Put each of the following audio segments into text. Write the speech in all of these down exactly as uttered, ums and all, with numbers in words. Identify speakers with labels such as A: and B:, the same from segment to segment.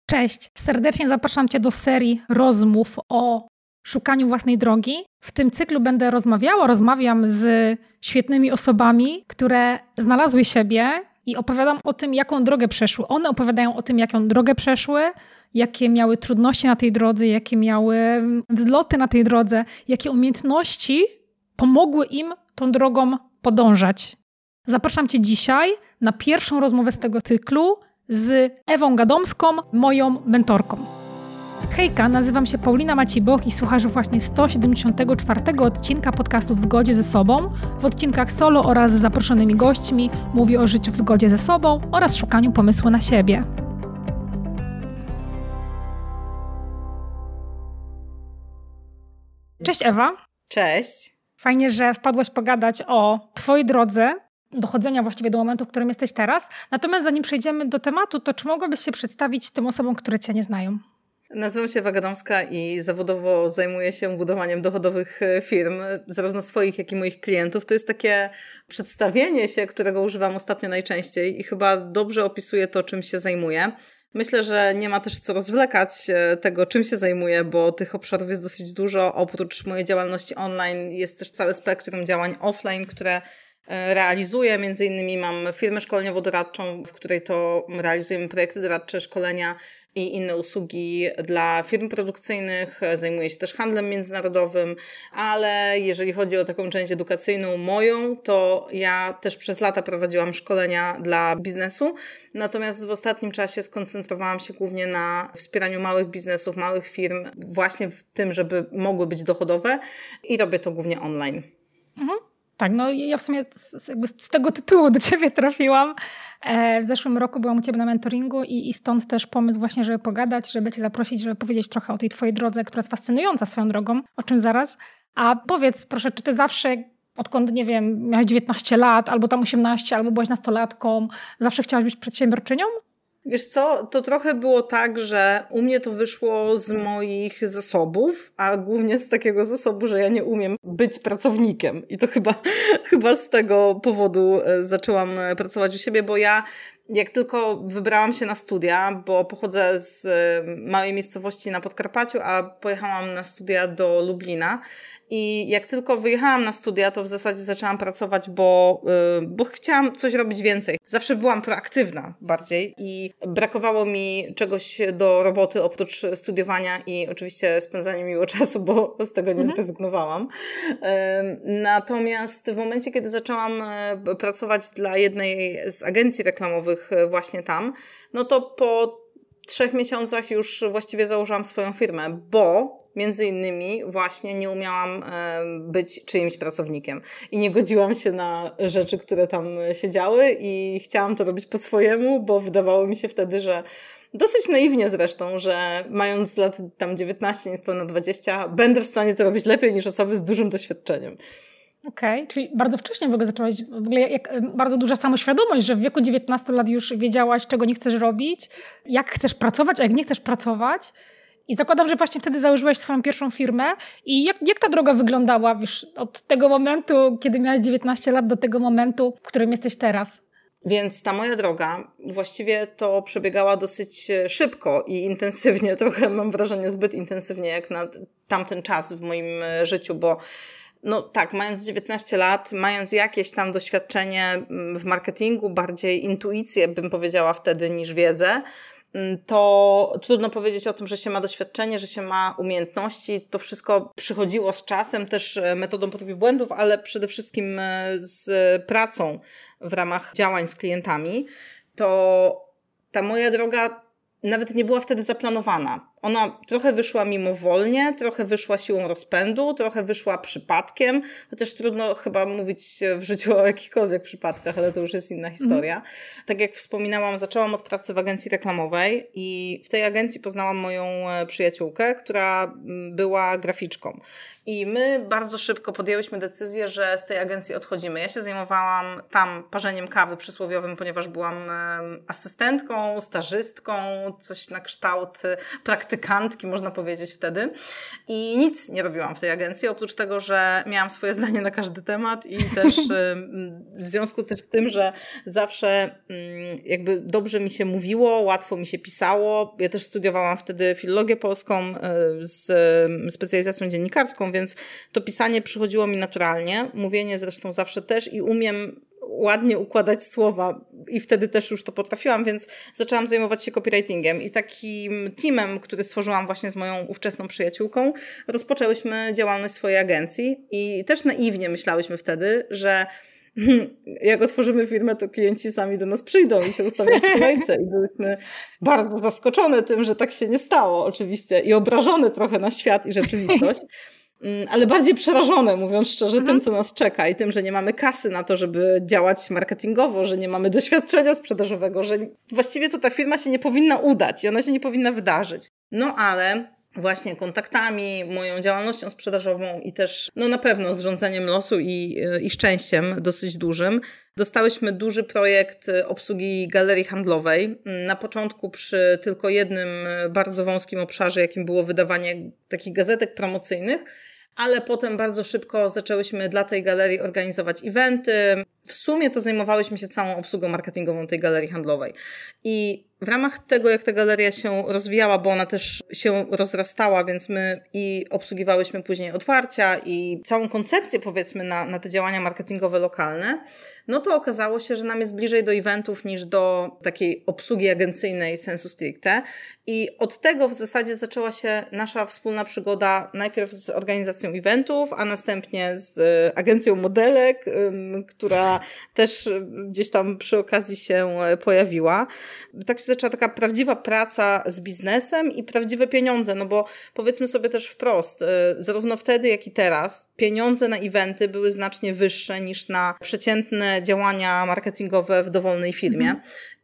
A: Cześć, serdecznie zapraszam Cię do serii rozmów o szukaniu własnej drogi. W tym cyklu będę rozmawiała, rozmawiam z świetnymi osobami, które znalazły siebie i opowiadam o tym, jaką drogę przeszły. One opowiadają o tym, jaką drogę przeszły, jakie miały trudności na tej drodze, jakie miały wzloty na tej drodze, jakie umiejętności pomogły im tą drogą podążać. Zapraszam Cię dzisiaj na pierwszą rozmowę z tego cyklu z Ewą Gadomską, moją mentorką. Hejka, nazywam się Paulina Maciboch i słuchasz właśnie sto siedemdziesiątego czwartego odcinka podcastu W zgodzie ze sobą. W odcinkach solo oraz z zaproszonymi gośćmi mówię o życiu w zgodzie ze sobą oraz szukaniu pomysłu na siebie. Cześć Ewa.
B: Cześć.
A: Fajnie, że wpadłaś pogadać o Twojej drodze, dochodzenia właściwie do momentu, w którym jesteś teraz. Natomiast zanim przejdziemy do tematu, to czy mogłabyś się przedstawić tym osobom, które Cię nie znają?
B: Nazywam się Ewa Gadomska i zawodowo zajmuję się budowaniem dochodowych firm, zarówno swoich, jak i moich klientów. To jest takie przedstawienie się, którego używam ostatnio najczęściej i chyba dobrze opisuje to, czym się zajmuję. Myślę, że nie ma też co rozwlekać tego, czym się zajmuję, bo tych obszarów jest dosyć dużo. Oprócz mojej działalności online jest też całe spektrum działań offline, które realizuję. Między innymi mam firmę szkoleniowo-doradczą, w której to realizujemy projekty doradcze, szkolenia i inne usługi dla firm produkcyjnych. Zajmuję się też handlem międzynarodowym, ale jeżeli chodzi o taką część edukacyjną moją, to ja też przez lata prowadziłam szkolenia dla biznesu. Natomiast w ostatnim czasie skoncentrowałam się głównie na wspieraniu małych biznesów, małych firm, właśnie w tym, żeby mogły być dochodowe i robię to głównie online.
A: Mhm. Tak, no ja w sumie z, jakby z tego tytułu do Ciebie trafiłam. E, w zeszłym roku byłam u Ciebie na mentoringu i, i stąd też pomysł właśnie, żeby pogadać, żeby Cię zaprosić, żeby powiedzieć trochę o tej Twojej drodze, która jest fascynująca swoją drogą, o czym zaraz. A powiedz proszę, czy Ty zawsze, odkąd, nie wiem, miałaś dziewiętnaście lat, albo tam osiemnaście, albo byłaś nastolatką, zawsze chciałaś być przedsiębiorczynią?
B: Wiesz co, to trochę było tak, że u mnie to wyszło z moich zasobów, a głównie z takiego zasobu, że ja nie umiem być pracownikiem. I to chyba, chyba z tego powodu zaczęłam pracować u siebie, bo ja jak tylko wybrałam się na studia, bo pochodzę z małej miejscowości na Podkarpaciu, a pojechałam na studia do Lublina. I jak tylko wyjechałam na studia, to w zasadzie zaczęłam pracować, bo, yy, bo chciałam coś robić więcej. Zawsze byłam proaktywna bardziej i brakowało mi czegoś do roboty oprócz studiowania i oczywiście spędzania miłego czasu, bo z tego nie mhm. zrezygnowałam. Yy, natomiast w momencie, kiedy zaczęłam yy, pracować dla jednej z agencji reklamowych yy, właśnie tam, no to po trzech miesiącach już właściwie założyłam swoją firmę, bo między innymi właśnie nie umiałam być czyimś pracownikiem i nie godziłam się na rzeczy, które tam się działy i chciałam to robić po swojemu, bo wydawało mi się wtedy, że dosyć naiwnie zresztą, że mając lat tam dziewiętnaście, niespełna dwadzieścia, będę w stanie to robić lepiej niż osoby z dużym doświadczeniem.
A: Okej, okay, czyli bardzo wcześnie w ogóle zaczęłaś, w ogóle jak, bardzo duża samoświadomość, że w wieku dziewiętnastu lat już wiedziałaś, czego nie chcesz robić, jak chcesz pracować, a jak nie chcesz pracować. I zakładam, że właśnie wtedy założyłaś swoją pierwszą firmę. I jak, jak ta droga wyglądała, wiesz, od tego momentu, kiedy miałaś dziewiętnaście lat, do tego momentu, w którym jesteś teraz?
B: Więc ta moja droga właściwie to przebiegała dosyć szybko i intensywnie, trochę mam wrażenie zbyt intensywnie jak na tamten czas w moim życiu, bo no tak, mając dziewiętnaście lat, mając jakieś tam doświadczenie w marketingu, bardziej intuicję bym powiedziała wtedy niż wiedzę, to trudno powiedzieć o tym, że się ma doświadczenie, że się ma umiejętności. To wszystko przychodziło z czasem, też metodą prób i błędów, ale przede wszystkim z pracą w ramach działań z klientami. To ta moja droga nawet nie była wtedy zaplanowana. Ona trochę wyszła mimowolnie, trochę wyszła siłą rozpędu, trochę wyszła przypadkiem, chociaż trudno chyba mówić w życiu o jakichkolwiek przypadkach, ale to już jest inna historia. Mm. Tak jak wspominałam, zaczęłam od pracy w agencji reklamowej i w tej agencji poznałam moją przyjaciółkę, która była graficzką. I my bardzo szybko podjęłyśmy decyzję, że z tej agencji odchodzimy. Ja się zajmowałam tam parzeniem kawy przysłowiowym, ponieważ byłam asystentką, stażystką, coś na kształt praktyki praktykantki, można powiedzieć wtedy. I nic nie robiłam w tej agencji, oprócz tego, że miałam swoje zdanie na każdy temat i też w związku też z tym, że zawsze jakby dobrze mi się mówiło, łatwo mi się pisało. Ja też studiowałam wtedy filologię polską z specjalizacją dziennikarską, więc to pisanie przychodziło mi naturalnie. Mówienie zresztą zawsze też i umiem ładnie układać słowa i wtedy też już to potrafiłam, więc zaczęłam zajmować się copywritingiem i takim teamem, który stworzyłam właśnie z moją ówczesną przyjaciółką, rozpoczęłyśmy działalność swojej agencji i też naiwnie myślałyśmy wtedy, że jak otworzymy firmę, to klienci sami do nas przyjdą i się ustawią w kolejce i byliśmy bardzo zaskoczone tym, że tak się nie stało oczywiście i obrażone trochę na świat i rzeczywistość. Ale bardziej przerażone, mówiąc szczerze, mhm. tym, co nas czeka i tym, że nie mamy kasy na to, żeby działać marketingowo, że nie mamy doświadczenia sprzedażowego, że właściwie to ta firma się nie powinna udać i ona się nie powinna wydarzyć. No ale właśnie kontaktami, moją działalnością sprzedażową i też no na pewno zrządzeniem losu i, i szczęściem dosyć dużym dostałyśmy duży projekt obsługi galerii handlowej. Na początku przy tylko jednym bardzo wąskim obszarze, jakim było wydawanie takich gazetek promocyjnych, ale potem bardzo szybko zaczęłyśmy dla tej galerii organizować eventy. W sumie to zajmowałyśmy się całą obsługą marketingową tej galerii handlowej. I w ramach tego, jak ta galeria się rozwijała, bo ona też się rozrastała, więc my i obsługiwałyśmy później otwarcia i całą koncepcję, powiedzmy, na, na te działania marketingowe lokalne, no to okazało się, że nam jest bliżej do eventów niż do takiej obsługi agencyjnej sensu stricte. I od tego w zasadzie zaczęła się nasza wspólna przygoda najpierw z organizacją eventów, a następnie z agencją modelek, która też gdzieś tam przy okazji się pojawiła. Tak się zaczęła taka prawdziwa praca z biznesem i prawdziwe pieniądze, no bo powiedzmy sobie też wprost, zarówno wtedy, jak i teraz pieniądze na eventy były znacznie wyższe niż na przeciętne działania marketingowe w dowolnej firmie. Mhm.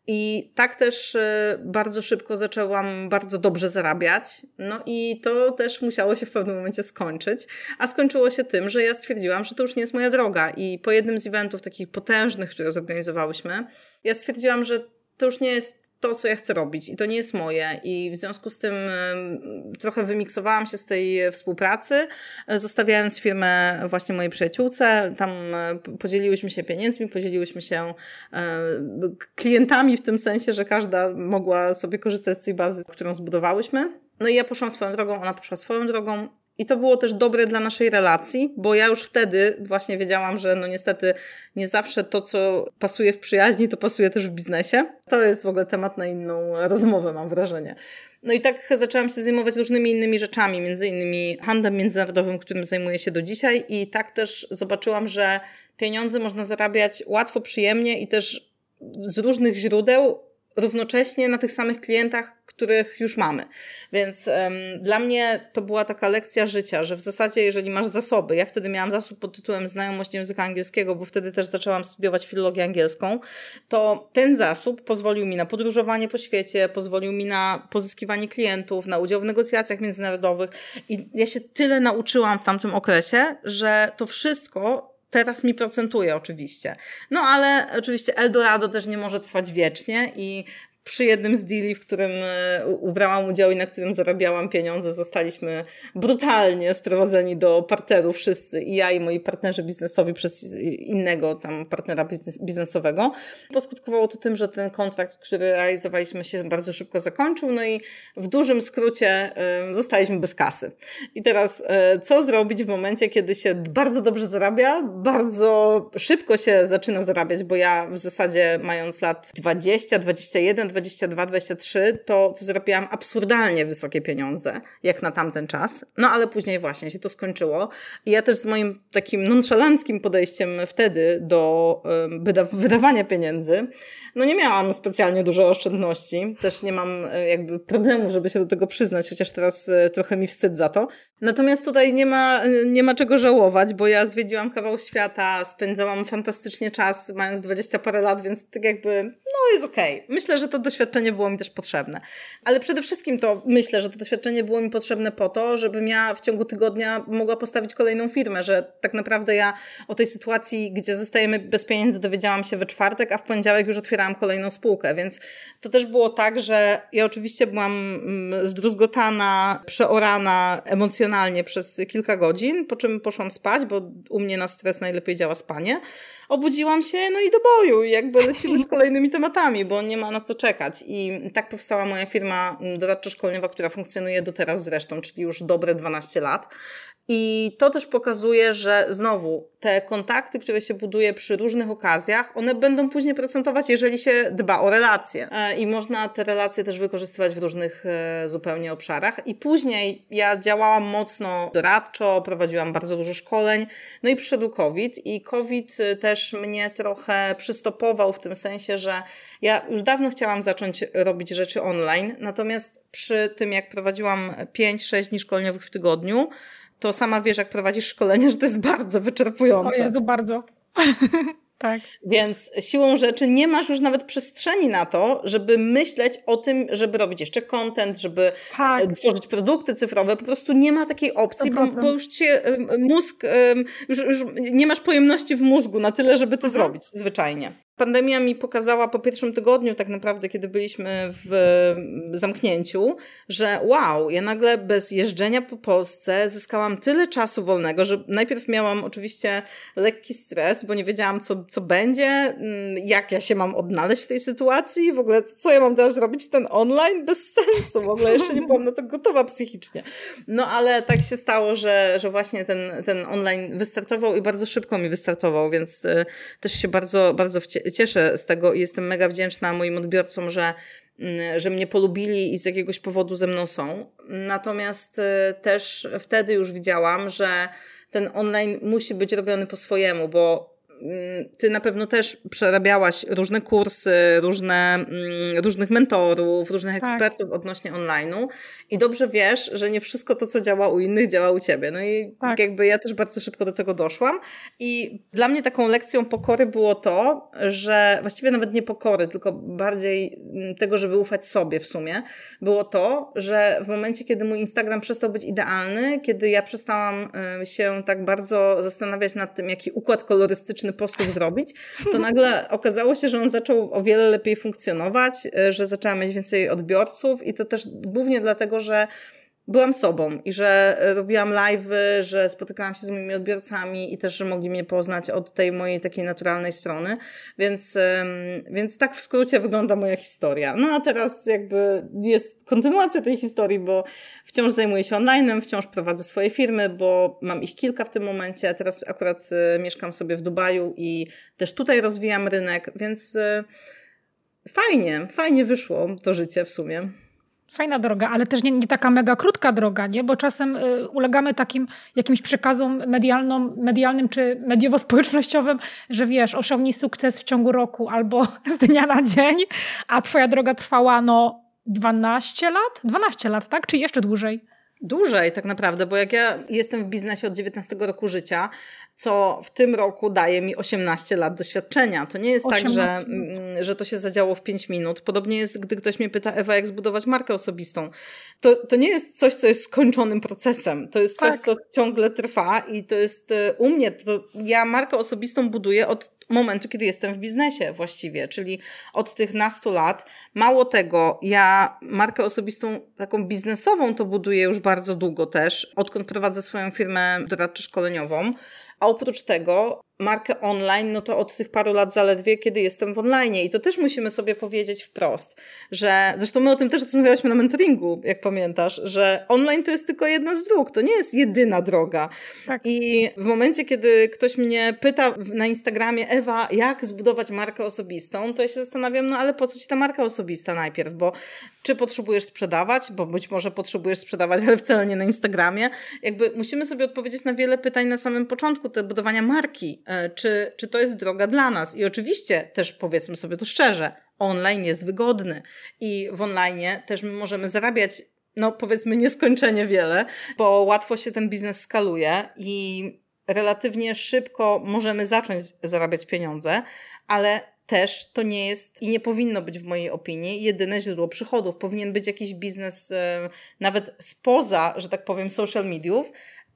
B: I tak też bardzo szybko zaczęłam bardzo dobrze zarabiać. No i to też musiało się w pewnym momencie skończyć. A skończyło się tym, że ja stwierdziłam, że to już nie jest moja droga. I po jednym z eventów takich potężnych, które zorganizowałyśmy, ja stwierdziłam, że to już nie jest to, co ja chcę robić i to nie jest moje i w związku z tym trochę wymiksowałam się z tej współpracy, zostawiając firmę właśnie mojej przyjaciółce, tam podzieliłyśmy się pieniędzmi, podzieliłyśmy się klientami w tym sensie, że każda mogła sobie korzystać z tej bazy, którą zbudowałyśmy. No i ja poszłam swoją drogą, ona poszła swoją drogą. I to było też dobre dla naszej relacji, bo ja już wtedy właśnie wiedziałam, że no niestety nie zawsze to, co pasuje w przyjaźni, to pasuje też w biznesie. To jest w ogóle temat na inną rozmowę, mam wrażenie. No i tak zaczęłam się zajmować różnymi innymi rzeczami, między innymi handlem międzynarodowym, którym zajmuję się do dzisiaj i tak też zobaczyłam, że pieniądze można zarabiać łatwo, przyjemnie i też z różnych źródeł, równocześnie na tych samych klientach, których już mamy. Więc um, dla mnie to była taka lekcja życia, że w zasadzie jeżeli masz zasoby, ja wtedy miałam zasób pod tytułem znajomość języka angielskiego, bo wtedy też zaczęłam studiować filologię angielską, to ten zasób pozwolił mi na podróżowanie po świecie, pozwolił mi na pozyskiwanie klientów, na udział w negocjacjach międzynarodowych i ja się tyle nauczyłam w tamtym okresie, że to wszystko teraz mi procentuje oczywiście. No ale oczywiście Eldorado też nie może trwać wiecznie i przy jednym z deali, w którym ubrałam udział i na którym zarabiałam pieniądze, zostaliśmy brutalnie sprowadzeni do parteru wszyscy, i ja i moi partnerzy biznesowi przez innego tam partnera biznes, biznesowego. Poskutkowało to tym, że ten kontrakt, który realizowaliśmy, się bardzo szybko zakończył, no i w dużym skrócie y, zostaliśmy bez kasy. I teraz y, co zrobić w momencie, kiedy się bardzo dobrze zarabia, bardzo szybko się zaczyna zarabiać, bo ja w zasadzie mając lat dwadzieścia, dwadzieścia jeden, dwadzieścia dwa, dwadzieścia trzy, to, to zarabiałam absurdalnie wysokie pieniądze, jak na tamten czas. No ale później właśnie się to skończyło. I ja też z moim takim nonszalanckim podejściem wtedy do y, wyda- wydawania pieniędzy, no nie miałam specjalnie dużo oszczędności. Też nie mam y, jakby problemu, żeby się do tego przyznać, chociaż teraz y, trochę mi wstyd za to. Natomiast tutaj nie ma, y, nie ma czego żałować, bo ja zwiedziłam kawał świata, spędzałam fantastycznie czas, mając dwadzieścia parę lat, więc tak jakby, no jest okej. Okay. Myślę, że to doświadczenie było mi też potrzebne. Ale przede wszystkim to myślę, że to doświadczenie było mi potrzebne po to, żebym ja w ciągu tygodnia mogła postawić kolejną firmę, że tak naprawdę ja o tej sytuacji, gdzie zostajemy bez pieniędzy, dowiedziałam się we czwartek, a w poniedziałek już otwierałam kolejną spółkę, więc to też było tak, że ja oczywiście byłam zdruzgotana, przeorana emocjonalnie przez kilka godzin, po czym poszłam spać, bo u mnie na stres najlepiej działa spanie. Obudziłam się, no i do boju, i jakby lecimy z kolejnymi tematami, bo nie ma na co czekać. I tak powstała moja firma doradczo-szkoleniowa, która funkcjonuje do teraz zresztą, czyli już dobre dwanaście lat. I to też pokazuje, że znowu te kontakty, które się buduje przy różnych okazjach, one będą później procentować, jeżeli się dba o relacje. I można te relacje też wykorzystywać w różnych zupełnie obszarach. I później ja działałam mocno doradczo, prowadziłam bardzo dużo szkoleń, no i przyszedł COVID i COVID też mnie trochę przystopował w tym sensie, że ja już dawno chciałam zacząć robić rzeczy online, natomiast przy tym jak prowadziłam pięć sześć dni szkoleniowych w tygodniu, to sama wiesz, jak prowadzisz szkolenie, że to jest bardzo wyczerpujące.
A: O Jezu, bardzo. Tak.
B: Więc siłą rzeczy nie masz już nawet przestrzeni na to, żeby myśleć o tym, żeby robić jeszcze content, żeby tak. tworzyć produkty cyfrowe. Po prostu nie ma takiej opcji, bo, bo już cię mózg, już, już nie masz pojemności w mózgu na tyle, żeby to Aha. zrobić zwyczajnie. Pandemia mi pokazała po pierwszym tygodniu tak naprawdę, kiedy byliśmy w zamknięciu, że wow, ja nagle bez jeżdżenia po Polsce zyskałam tyle czasu wolnego, że najpierw miałam oczywiście lekki stres, bo nie wiedziałam, co, co będzie, jak ja się mam odnaleźć w tej sytuacji, w ogóle co ja mam teraz robić, ten online? Bez sensu, w ogóle jeszcze nie byłam na to gotowa psychicznie. No ale tak się stało, że, że właśnie ten, ten online wystartował i bardzo szybko mi wystartował, więc y, też się bardzo, bardzo wcie- cieszę z tego i jestem mega wdzięczna moim odbiorcom, że, że mnie polubili i z jakiegoś powodu ze mną są. Natomiast też wtedy już widziałam, że ten online musi być robiony po swojemu, bo ty na pewno też przerabiałaś różne kursy, różne, różnych mentorów, różnych tak. ekspertów odnośnie online'u i dobrze wiesz, że nie wszystko to, co działa u innych, działa u ciebie. No i tak. jakby ja też bardzo szybko do tego doszłam i dla mnie taką lekcją pokory było to, że właściwie nawet nie pokory, tylko bardziej tego, żeby ufać sobie w sumie, było to, że w momencie, kiedy mój Instagram przestał być idealny, kiedy ja przestałam się tak bardzo zastanawiać nad tym, jaki układ kolorystyczny postów zrobić, to nagle okazało się, że on zaczął o wiele lepiej funkcjonować, że zaczęłam mieć więcej odbiorców i to też głównie dlatego, że byłam sobą i że robiłam live'y, że spotykałam się z moimi odbiorcami i też, że mogli mnie poznać od tej mojej takiej naturalnej strony, więc, więc tak w skrócie wygląda moja historia. No a teraz jakby jest kontynuacja tej historii, bo wciąż zajmuję się online'em, wciąż prowadzę swoje firmy, bo mam ich kilka w tym momencie, a teraz akurat mieszkam sobie w Dubaju i też tutaj rozwijam rynek, więc fajnie, fajnie wyszło to życie w sumie.
A: Fajna droga, ale też nie, nie taka mega krótka droga, nie? Bo czasem y, ulegamy takim jakimś przekazom medialnom, medialnym czy mediowo-społecznościowym, że wiesz, osiągnij sukces w ciągu roku albo z dnia na dzień, a twoja droga trwała no dwanaście lat? dwanaście lat, tak? Czy jeszcze dłużej?
B: Dłużej tak naprawdę, bo jak ja jestem w biznesie od dziewiętnastego roku życia, co w tym roku daje mi osiemnaście lat doświadczenia. To nie jest tak, że, że to się zadziało w pięć minut. Podobnie jest, gdy ktoś mnie pyta, Ewa, jak zbudować markę osobistą. To, to nie jest coś, co jest skończonym procesem. To jest coś, tak. co ciągle trwa i to jest u mnie, to ja markę osobistą buduję od momentu, kiedy jestem w biznesie właściwie, czyli od tych nastu lat. Mało tego, ja markę osobistą taką biznesową to buduję już bardzo długo też, odkąd prowadzę swoją firmę doradczo-szkoleniową. A oprócz tego markę online, no to od tych paru lat zaledwie, kiedy jestem w online. I to też musimy sobie powiedzieć wprost, że zresztą my o tym też rozmawiałyśmy na mentoringu, jak pamiętasz, że online to jest tylko jedna z dróg, to nie jest jedyna droga. Tak. I w momencie, kiedy ktoś mnie pyta na Instagramie, Ewa, jak zbudować markę osobistą, to ja się zastanawiam, no ale po co ci ta marka osobista najpierw, bo czy potrzebujesz sprzedawać, bo być może potrzebujesz sprzedawać, ale wcale nie na Instagramie. Jakby musimy sobie odpowiedzieć na wiele pytań na samym początku te budowania marki. Czy, czy to jest droga dla nas? I oczywiście też powiedzmy sobie to szczerze, online jest wygodny i w online też my możemy zarabiać, no powiedzmy nieskończenie wiele, bo łatwo się ten biznes skaluje i relatywnie szybko możemy zacząć zarabiać pieniądze, ale też to nie jest i nie powinno być w mojej opinii jedyne źródło przychodów. Powinien być jakiś biznes e, nawet spoza, że tak powiem, social mediów,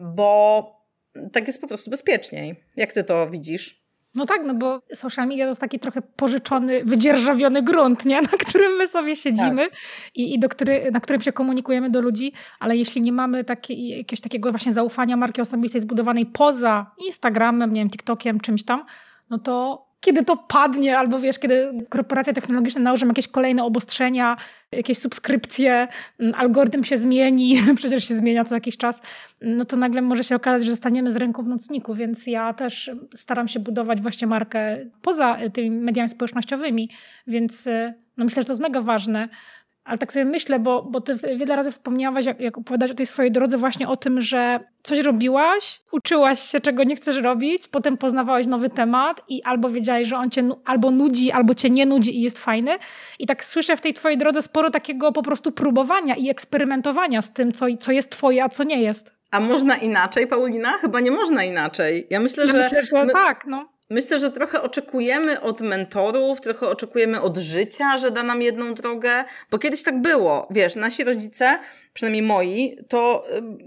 B: bo tak jest po prostu bezpieczniej. Jak ty to widzisz?
A: No tak, no bo social media to jest taki trochę pożyczony, wydzierżawiony grunt, nie? Na którym my sobie siedzimy tak. i, i do który, na którym się komunikujemy do ludzi, ale jeśli nie mamy taki, jakiegoś takiego właśnie zaufania marki osobistej zbudowanej poza Instagramem, nie wiem, TikTokiem, czymś tam, no to kiedy to padnie, albo wiesz, kiedy korporacje technologiczne nałożą jakieś kolejne obostrzenia, jakieś subskrypcje, algorytm się zmieni, przecież się zmienia co jakiś czas, no to nagle może się okazać, że zostaniemy z ręką w nocniku, więc ja też staram się budować właśnie markę poza tymi mediami społecznościowymi, więc no myślę, że to jest mega ważne. Ale tak sobie myślę, bo, bo ty wiele razy wspomniałaś, jak, jak opowiadałaś o tej swojej drodze właśnie o tym, że coś robiłaś, uczyłaś się, czego nie chcesz robić, potem poznawałaś nowy temat i albo wiedziałaś, że on cię albo nudzi, albo cię nie nudzi i jest fajny. I tak słyszę w tej twojej drodze sporo takiego po prostu próbowania i eksperymentowania z tym, co, co jest twoje, a co nie jest.
B: A można inaczej, Paulina? Chyba nie można inaczej. Ja myślę,
A: ja
B: że...
A: Myślę, że my... tak, no.
B: Myślę, że trochę oczekujemy od mentorów, trochę oczekujemy od życia, że da nam jedną drogę, bo kiedyś tak było. Wiesz, nasi rodzice, przynajmniej moi, to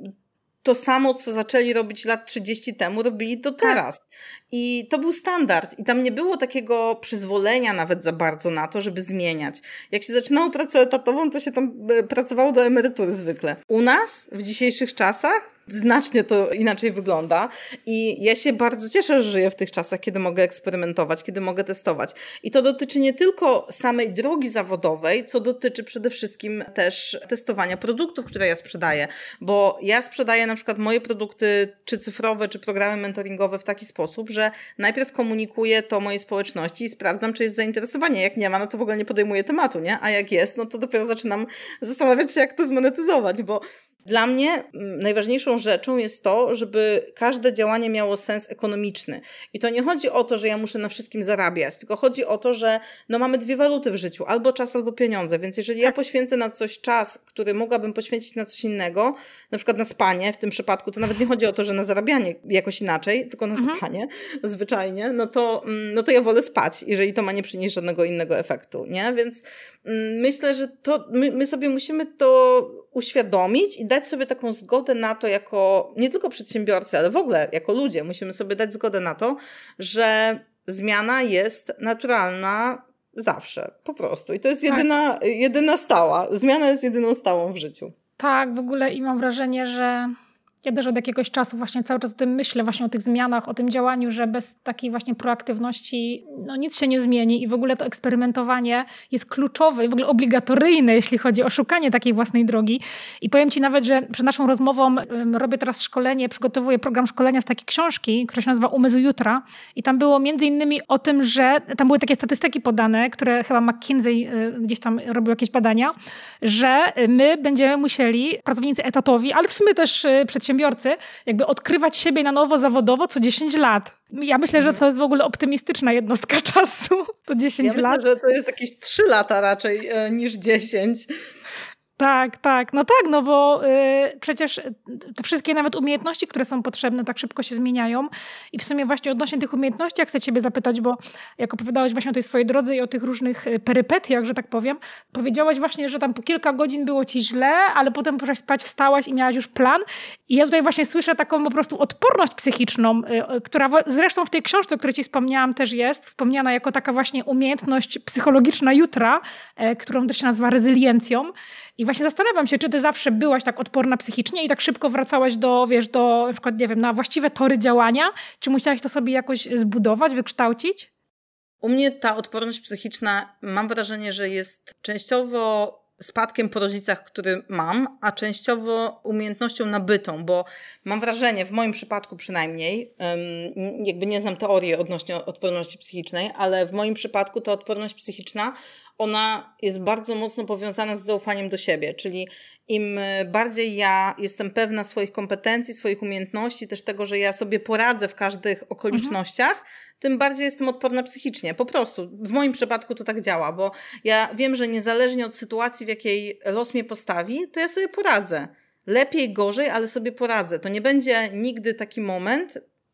B: to samo, co zaczęli robić lat trzydzieści temu, robili do teraz. Tak. I to był standard. I tam nie było takiego przyzwolenia nawet za bardzo na to, żeby zmieniać. Jak się zaczynało pracę etatową, to się tam pracowało do emerytury zwykle. U nas w dzisiejszych czasach znacznie to inaczej wygląda i ja się bardzo cieszę, że żyję w tych czasach, kiedy mogę eksperymentować, kiedy mogę testować. I to dotyczy nie tylko samej drogi zawodowej, co dotyczy przede wszystkim też testowania produktów, które ja sprzedaję, bo ja sprzedaję na przykład moje produkty, czy cyfrowe, czy programy mentoringowe w taki sposób, że najpierw komunikuję to mojej społeczności i sprawdzam, czy jest zainteresowanie. Jak nie ma, no to w ogóle nie podejmuję tematu, nie? A jak jest, no to dopiero zaczynam zastanawiać się, jak to zmonetyzować, bo dla mnie najważniejszą rzeczą jest to, żeby każde działanie miało sens ekonomiczny. I to nie chodzi o to, że ja muszę na wszystkim zarabiać, tylko chodzi o to, że no mamy dwie waluty w życiu, albo czas, albo pieniądze. Więc jeżeli ja poświęcę na coś czas, który mogłabym poświęcić na coś innego, na przykład na spanie w tym przypadku, to nawet nie chodzi o to, że na zarabianie jakoś inaczej, tylko na mhm. spanie zwyczajnie, no to, no to ja wolę spać, jeżeli to ma nie przynieść żadnego innego efektu, nie? Więc myślę, że to my, my sobie musimy to uświadomić i dać sobie taką zgodę na to jako, nie tylko przedsiębiorcy, ale w ogóle jako ludzie, musimy sobie dać zgodę na to, że zmiana jest naturalna zawsze, po prostu. I to jest tak. jedyna, jedyna stała. Zmiana jest jedyną stałą w życiu.
A: Tak, w ogóle i mam wrażenie, że ja też od jakiegoś czasu właśnie cały czas o tym myślę, właśnie o tych zmianach, o tym działaniu, że bez takiej właśnie proaktywności no nic się nie zmieni i w ogóle to eksperymentowanie jest kluczowe i w ogóle obligatoryjne, jeśli chodzi o szukanie takiej własnej drogi. I powiem Ci nawet, że przed naszą rozmową um, robię teraz szkolenie, przygotowuję program szkolenia z takiej książki, która się nazywa Umysł Jutra i tam było między innymi o tym, że tam były takie statystyki podane, które chyba McKinsey y, gdzieś tam robił jakieś badania, że my będziemy musieli, pracownicy etatowi, ale w sumie też y, przedsiębiorcy, przedsiębiorcy, jakby odkrywać siebie na nowo zawodowo co dziesięć lat. Ja myślę, że to jest w ogóle optymistyczna jednostka czasu, to dziesięć
B: ja
A: lat.
B: Myślę, że to jest jakieś trzy lata raczej e, niż dziesięć.
A: Tak, tak. No tak, no bo y, przecież te wszystkie nawet umiejętności, które są potrzebne, tak szybko się zmieniają. I w sumie właśnie odnośnie tych umiejętności, jak chcę Ciebie zapytać, bo jak opowiadałaś właśnie o tej swojej drodze i o tych różnych perypetiach, że tak powiem, powiedziałaś właśnie, że tam po kilka godzin było Ci źle, ale potem poszłaś spać, wstałaś i miałaś już plan. I ja tutaj właśnie słyszę taką po prostu odporność psychiczną, y, która w, zresztą w tej książce, o której Ci wspomniałam, też jest wspomniana jako taka właśnie umiejętność psychologiczna jutra, y, którą też się nazywa rezyliencją. I właśnie zastanawiam się, czy ty zawsze byłaś tak odporna psychicznie i tak szybko wracałaś do, wiesz, do na przykład, nie wiem, na właściwe tory działania? Czy musiałaś to sobie jakoś zbudować, wykształcić?
B: U mnie ta odporność psychiczna, mam wrażenie, że jest częściowo spadkiem po rodzicach, który mam, a częściowo umiejętnością nabytą, bo mam wrażenie, w moim przypadku przynajmniej, jakby nie znam teorii odnośnie odporności psychicznej, ale w moim przypadku ta odporność psychiczna, ona jest bardzo mocno powiązana z zaufaniem do siebie, czyli im bardziej ja jestem pewna swoich kompetencji, swoich umiejętności, też tego, że ja sobie poradzę w każdych okolicznościach, mhm. tym bardziej jestem odporna psychicznie. Po prostu. W moim przypadku to tak działa, bo ja wiem, że niezależnie od sytuacji, w jakiej los mnie postawi, to ja sobie poradzę. Lepiej, gorzej, ale sobie poradzę. To nie będzie nigdy taki moment,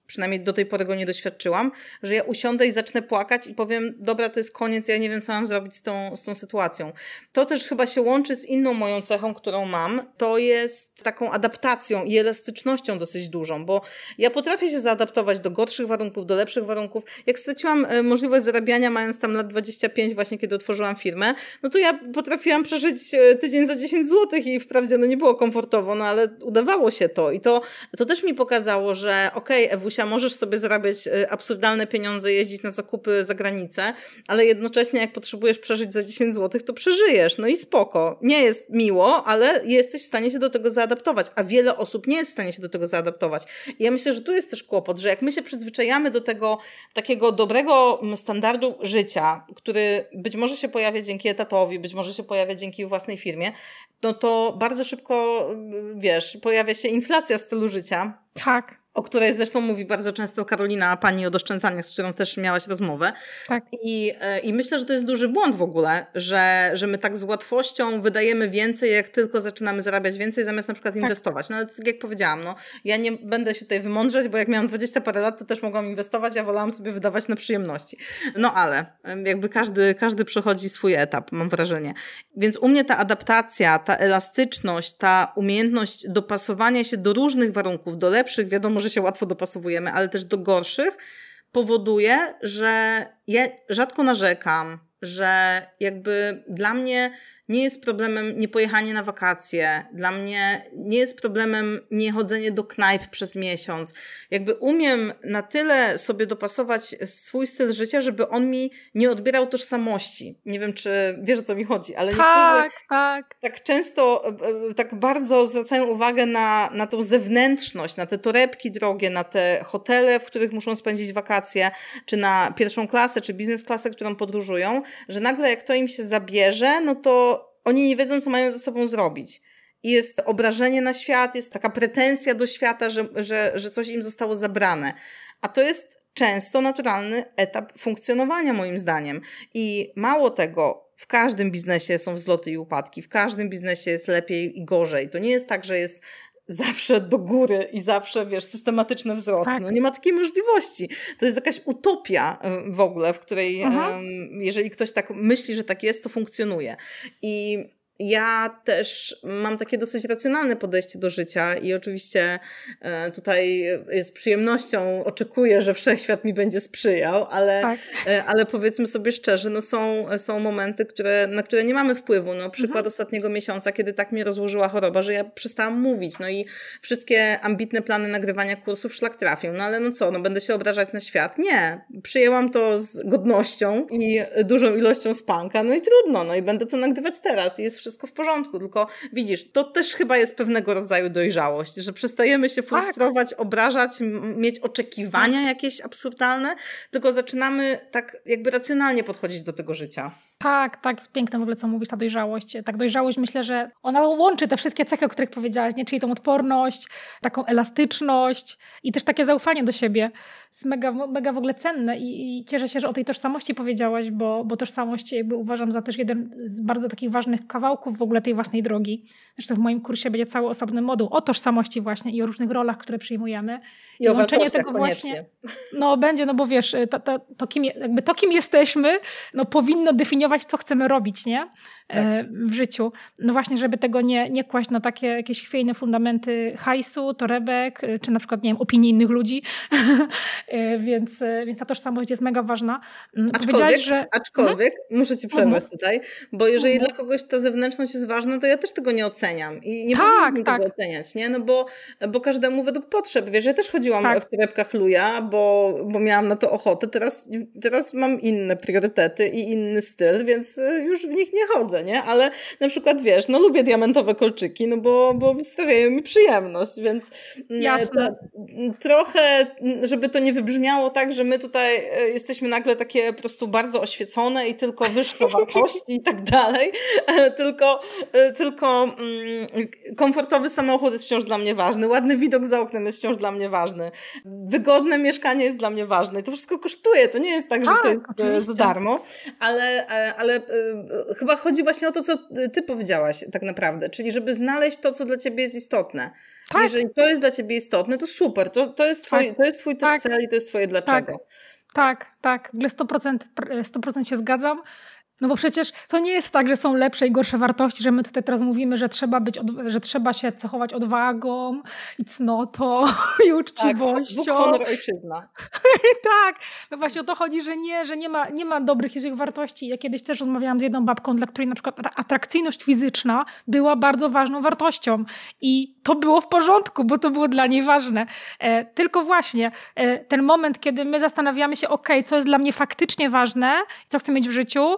B: przynajmniej do tej pory go nie doświadczyłam, że ja usiądę i zacznę płakać i powiem, dobra, to jest koniec, ja nie wiem, co mam zrobić z tą, z tą sytuacją. To też chyba się łączy z inną moją cechą, którą mam, to jest taką adaptacją i elastycznością dosyć dużą, bo ja potrafię się zaadaptować do gorszych warunków, do lepszych warunków. Jak straciłam możliwość zarabiania, mając tam lat dwadzieścia pięć, właśnie kiedy otworzyłam firmę, no to ja potrafiłam przeżyć tydzień za dziesięć złotych i wprawdzie no nie było komfortowo, no ale udawało się to i to, to też mi pokazało, że okej, okay, Ewusia, możesz sobie zarabiać absurdalne pieniądze, jeździć na zakupy za granicę, ale jednocześnie jak potrzebujesz przeżyć za dziesięć złotych, to przeżyjesz, no i spoko. Nie jest miło, ale jesteś w stanie się do tego zaadaptować, a wiele osób nie jest w stanie się do tego zaadaptować. I ja myślę, że tu jest też kłopot, że jak my się przyzwyczajamy do tego takiego dobrego standardu życia, który być może się pojawia dzięki etatowi, być może się pojawia dzięki własnej firmie, no to bardzo szybko, wiesz, pojawia się inflacja stylu życia.
A: Tak.
B: O której zresztą mówi bardzo często Karolina, pani od oszczędzania, z którą też miałaś rozmowę.
A: Tak.
B: I, i myślę, że to jest duży błąd w ogóle, że, że my tak z łatwością wydajemy więcej, jak tylko zaczynamy zarabiać więcej, zamiast na przykład tak. inwestować. No ale tak jak powiedziałam, no, ja nie będę się tutaj wymądrzeć, bo jak miałam dwadzieścia parę lat, to też mogłam inwestować, ja wolałam sobie wydawać na przyjemności. No ale jakby każdy, każdy przechodzi swój etap, mam wrażenie. Więc u mnie ta adaptacja, ta elastyczność, ta umiejętność dopasowania się do różnych warunków, do lepszych, wiadomo, że się łatwo dopasowujemy, ale też do gorszych, powoduje, że ja rzadko narzekam, że jakby dla mnie nie jest problemem niepojechanie na wakacje, dla mnie nie jest problemem niechodzenie do knajp przez miesiąc. Jakby umiem na tyle sobie dopasować swój styl życia, żeby on mi nie odbierał tożsamości. Nie wiem, czy wiesz, o co mi chodzi, ale
A: tak,
B: niektórzy
A: tak.
B: tak często, tak bardzo zwracają uwagę na, na tą zewnętrzność, na te torebki drogie, na te hotele, w których muszą spędzić wakacje, czy na pierwszą klasę, czy biznes klasę, którą podróżują, że nagle jak to im się zabierze, no to oni nie wiedzą, co mają ze sobą zrobić. I jest obrażenie na świat, jest taka pretensja do świata, że, że, że coś im zostało zabrane. A to jest często naturalny etap funkcjonowania, moim zdaniem. I mało tego, w każdym biznesie są wzloty i upadki, w każdym biznesie jest lepiej i gorzej. To nie jest tak, że jest zawsze do góry i zawsze, wiesz, systematyczne wzrosty. Tak. No nie ma takiej możliwości. To jest jakaś utopia w ogóle, w której mhm. jeżeli ktoś tak myśli, że tak jest, to funkcjonuje. I ja też mam takie dosyć racjonalne podejście do życia i oczywiście tutaj z przyjemnością oczekuję, że wszechświat mi będzie sprzyjał, ale, tak. ale powiedzmy sobie szczerze, no są, są momenty, które, na które nie mamy wpływu. No przykład mhm. ostatniego miesiąca, kiedy tak mnie rozłożyła choroba, że ja przestałam mówić, no i wszystkie ambitne plany nagrywania kursów szlak trafią. No ale no co, no będę się obrażać na świat? Nie. Przyjęłam to z godnością i dużą ilością spanka, no i trudno, no i będę to nagrywać teraz i jest wszystko w porządku, tylko widzisz, to też chyba jest pewnego rodzaju dojrzałość, że przestajemy się frustrować, tak. obrażać, m- mieć oczekiwania jakieś absurdalne, tylko zaczynamy tak jakby racjonalnie podchodzić do tego życia.
A: Tak, tak, jest piękne w ogóle, co mówisz, ta dojrzałość. Tak, dojrzałość, myślę, że ona łączy te wszystkie cechy, o których powiedziałaś, nie? Czyli tą odporność, taką elastyczność i też takie zaufanie do siebie. Jest mega, mega w ogóle cenne i, i cieszę się, że o tej tożsamości powiedziałaś, bo, bo tożsamość jakby uważam za też jeden z bardzo takich ważnych kawałków w ogóle tej własnej drogi. Zresztą w moim kursie będzie cały osobny moduł o tożsamości właśnie i o różnych rolach, które przyjmujemy.
B: I, I o łączenie tego koniecznie. Właśnie,
A: no będzie, no bo wiesz, to, to, to, kim, jakby to kim jesteśmy, no powinno definiować, co chcemy robić, nie? Tak. W życiu. No właśnie, żeby tego nie, nie kłaść na takie jakieś chwiejne fundamenty hajsu, torebek, czy na przykład, nie wiem, opinii innych ludzi. więc, więc ta tożsamość jest mega ważna.
B: Aczkolwiek,
A: że...
B: aczkolwiek hmm? muszę ci przerwać hmm. tutaj, bo jeżeli hmm. dla kogoś ta zewnętrzność jest ważna, to ja też tego nie oceniam. I nie
A: tak,
B: powinnam
A: tak.
B: tego oceniać, nie? No bo, bo każdemu według potrzeb. Wiesz, ja też chodziłam tak. w torebkach luja, bo, bo miałam na to ochotę. Teraz, teraz mam inne priorytety i inny styl, więc już w nich nie chodzę, nie? Ale na przykład, wiesz, no lubię diamentowe kolczyki, no bo, bo sprawiają mi przyjemność, więc
A: Jasne.
B: To, trochę, żeby to nie wybrzmiało tak, że my tutaj jesteśmy nagle takie po prostu bardzo oświecone i tylko wyższe wartości i tak dalej, tylko, tylko komfortowy samochód jest wciąż dla mnie ważny, ładny widok za oknem jest wciąż dla mnie ważny, wygodne mieszkanie jest dla mnie ważne i to wszystko kosztuje, to nie jest tak, że
A: tak,
B: to jest
A: oczywiście.
B: za darmo, ale, ale y, chyba chodzi właśnie o to, co ty powiedziałaś tak naprawdę, czyli żeby znaleźć to, co dla ciebie jest istotne. Tak. Jeżeli to jest dla ciebie istotne, to super, to, to, jest, twój, tak. to jest twój też tak. cel i to jest twoje dlaczego.
A: Tak, tak, tak. W ogóle sto procent, sto procent się zgadzam. No bo przecież to nie jest tak, że są lepsze i gorsze wartości, że my tutaj teraz mówimy, że trzeba być, że trzeba się cechować odwagą i cnotą i uczciwością.
B: Tak, honor, ojczyzna.
A: Tak, no właśnie o to chodzi, że nie, że nie ma, nie ma dobrych i złych wartości. Ja kiedyś też rozmawiałam z jedną babką, dla której na przykład atrakcyjność fizyczna była bardzo ważną wartością i to było w porządku, bo to było dla niej ważne. E, tylko właśnie e, ten moment, kiedy my zastanawiamy się, okej, okay, co jest dla mnie faktycznie ważne i co chcę mieć w życiu,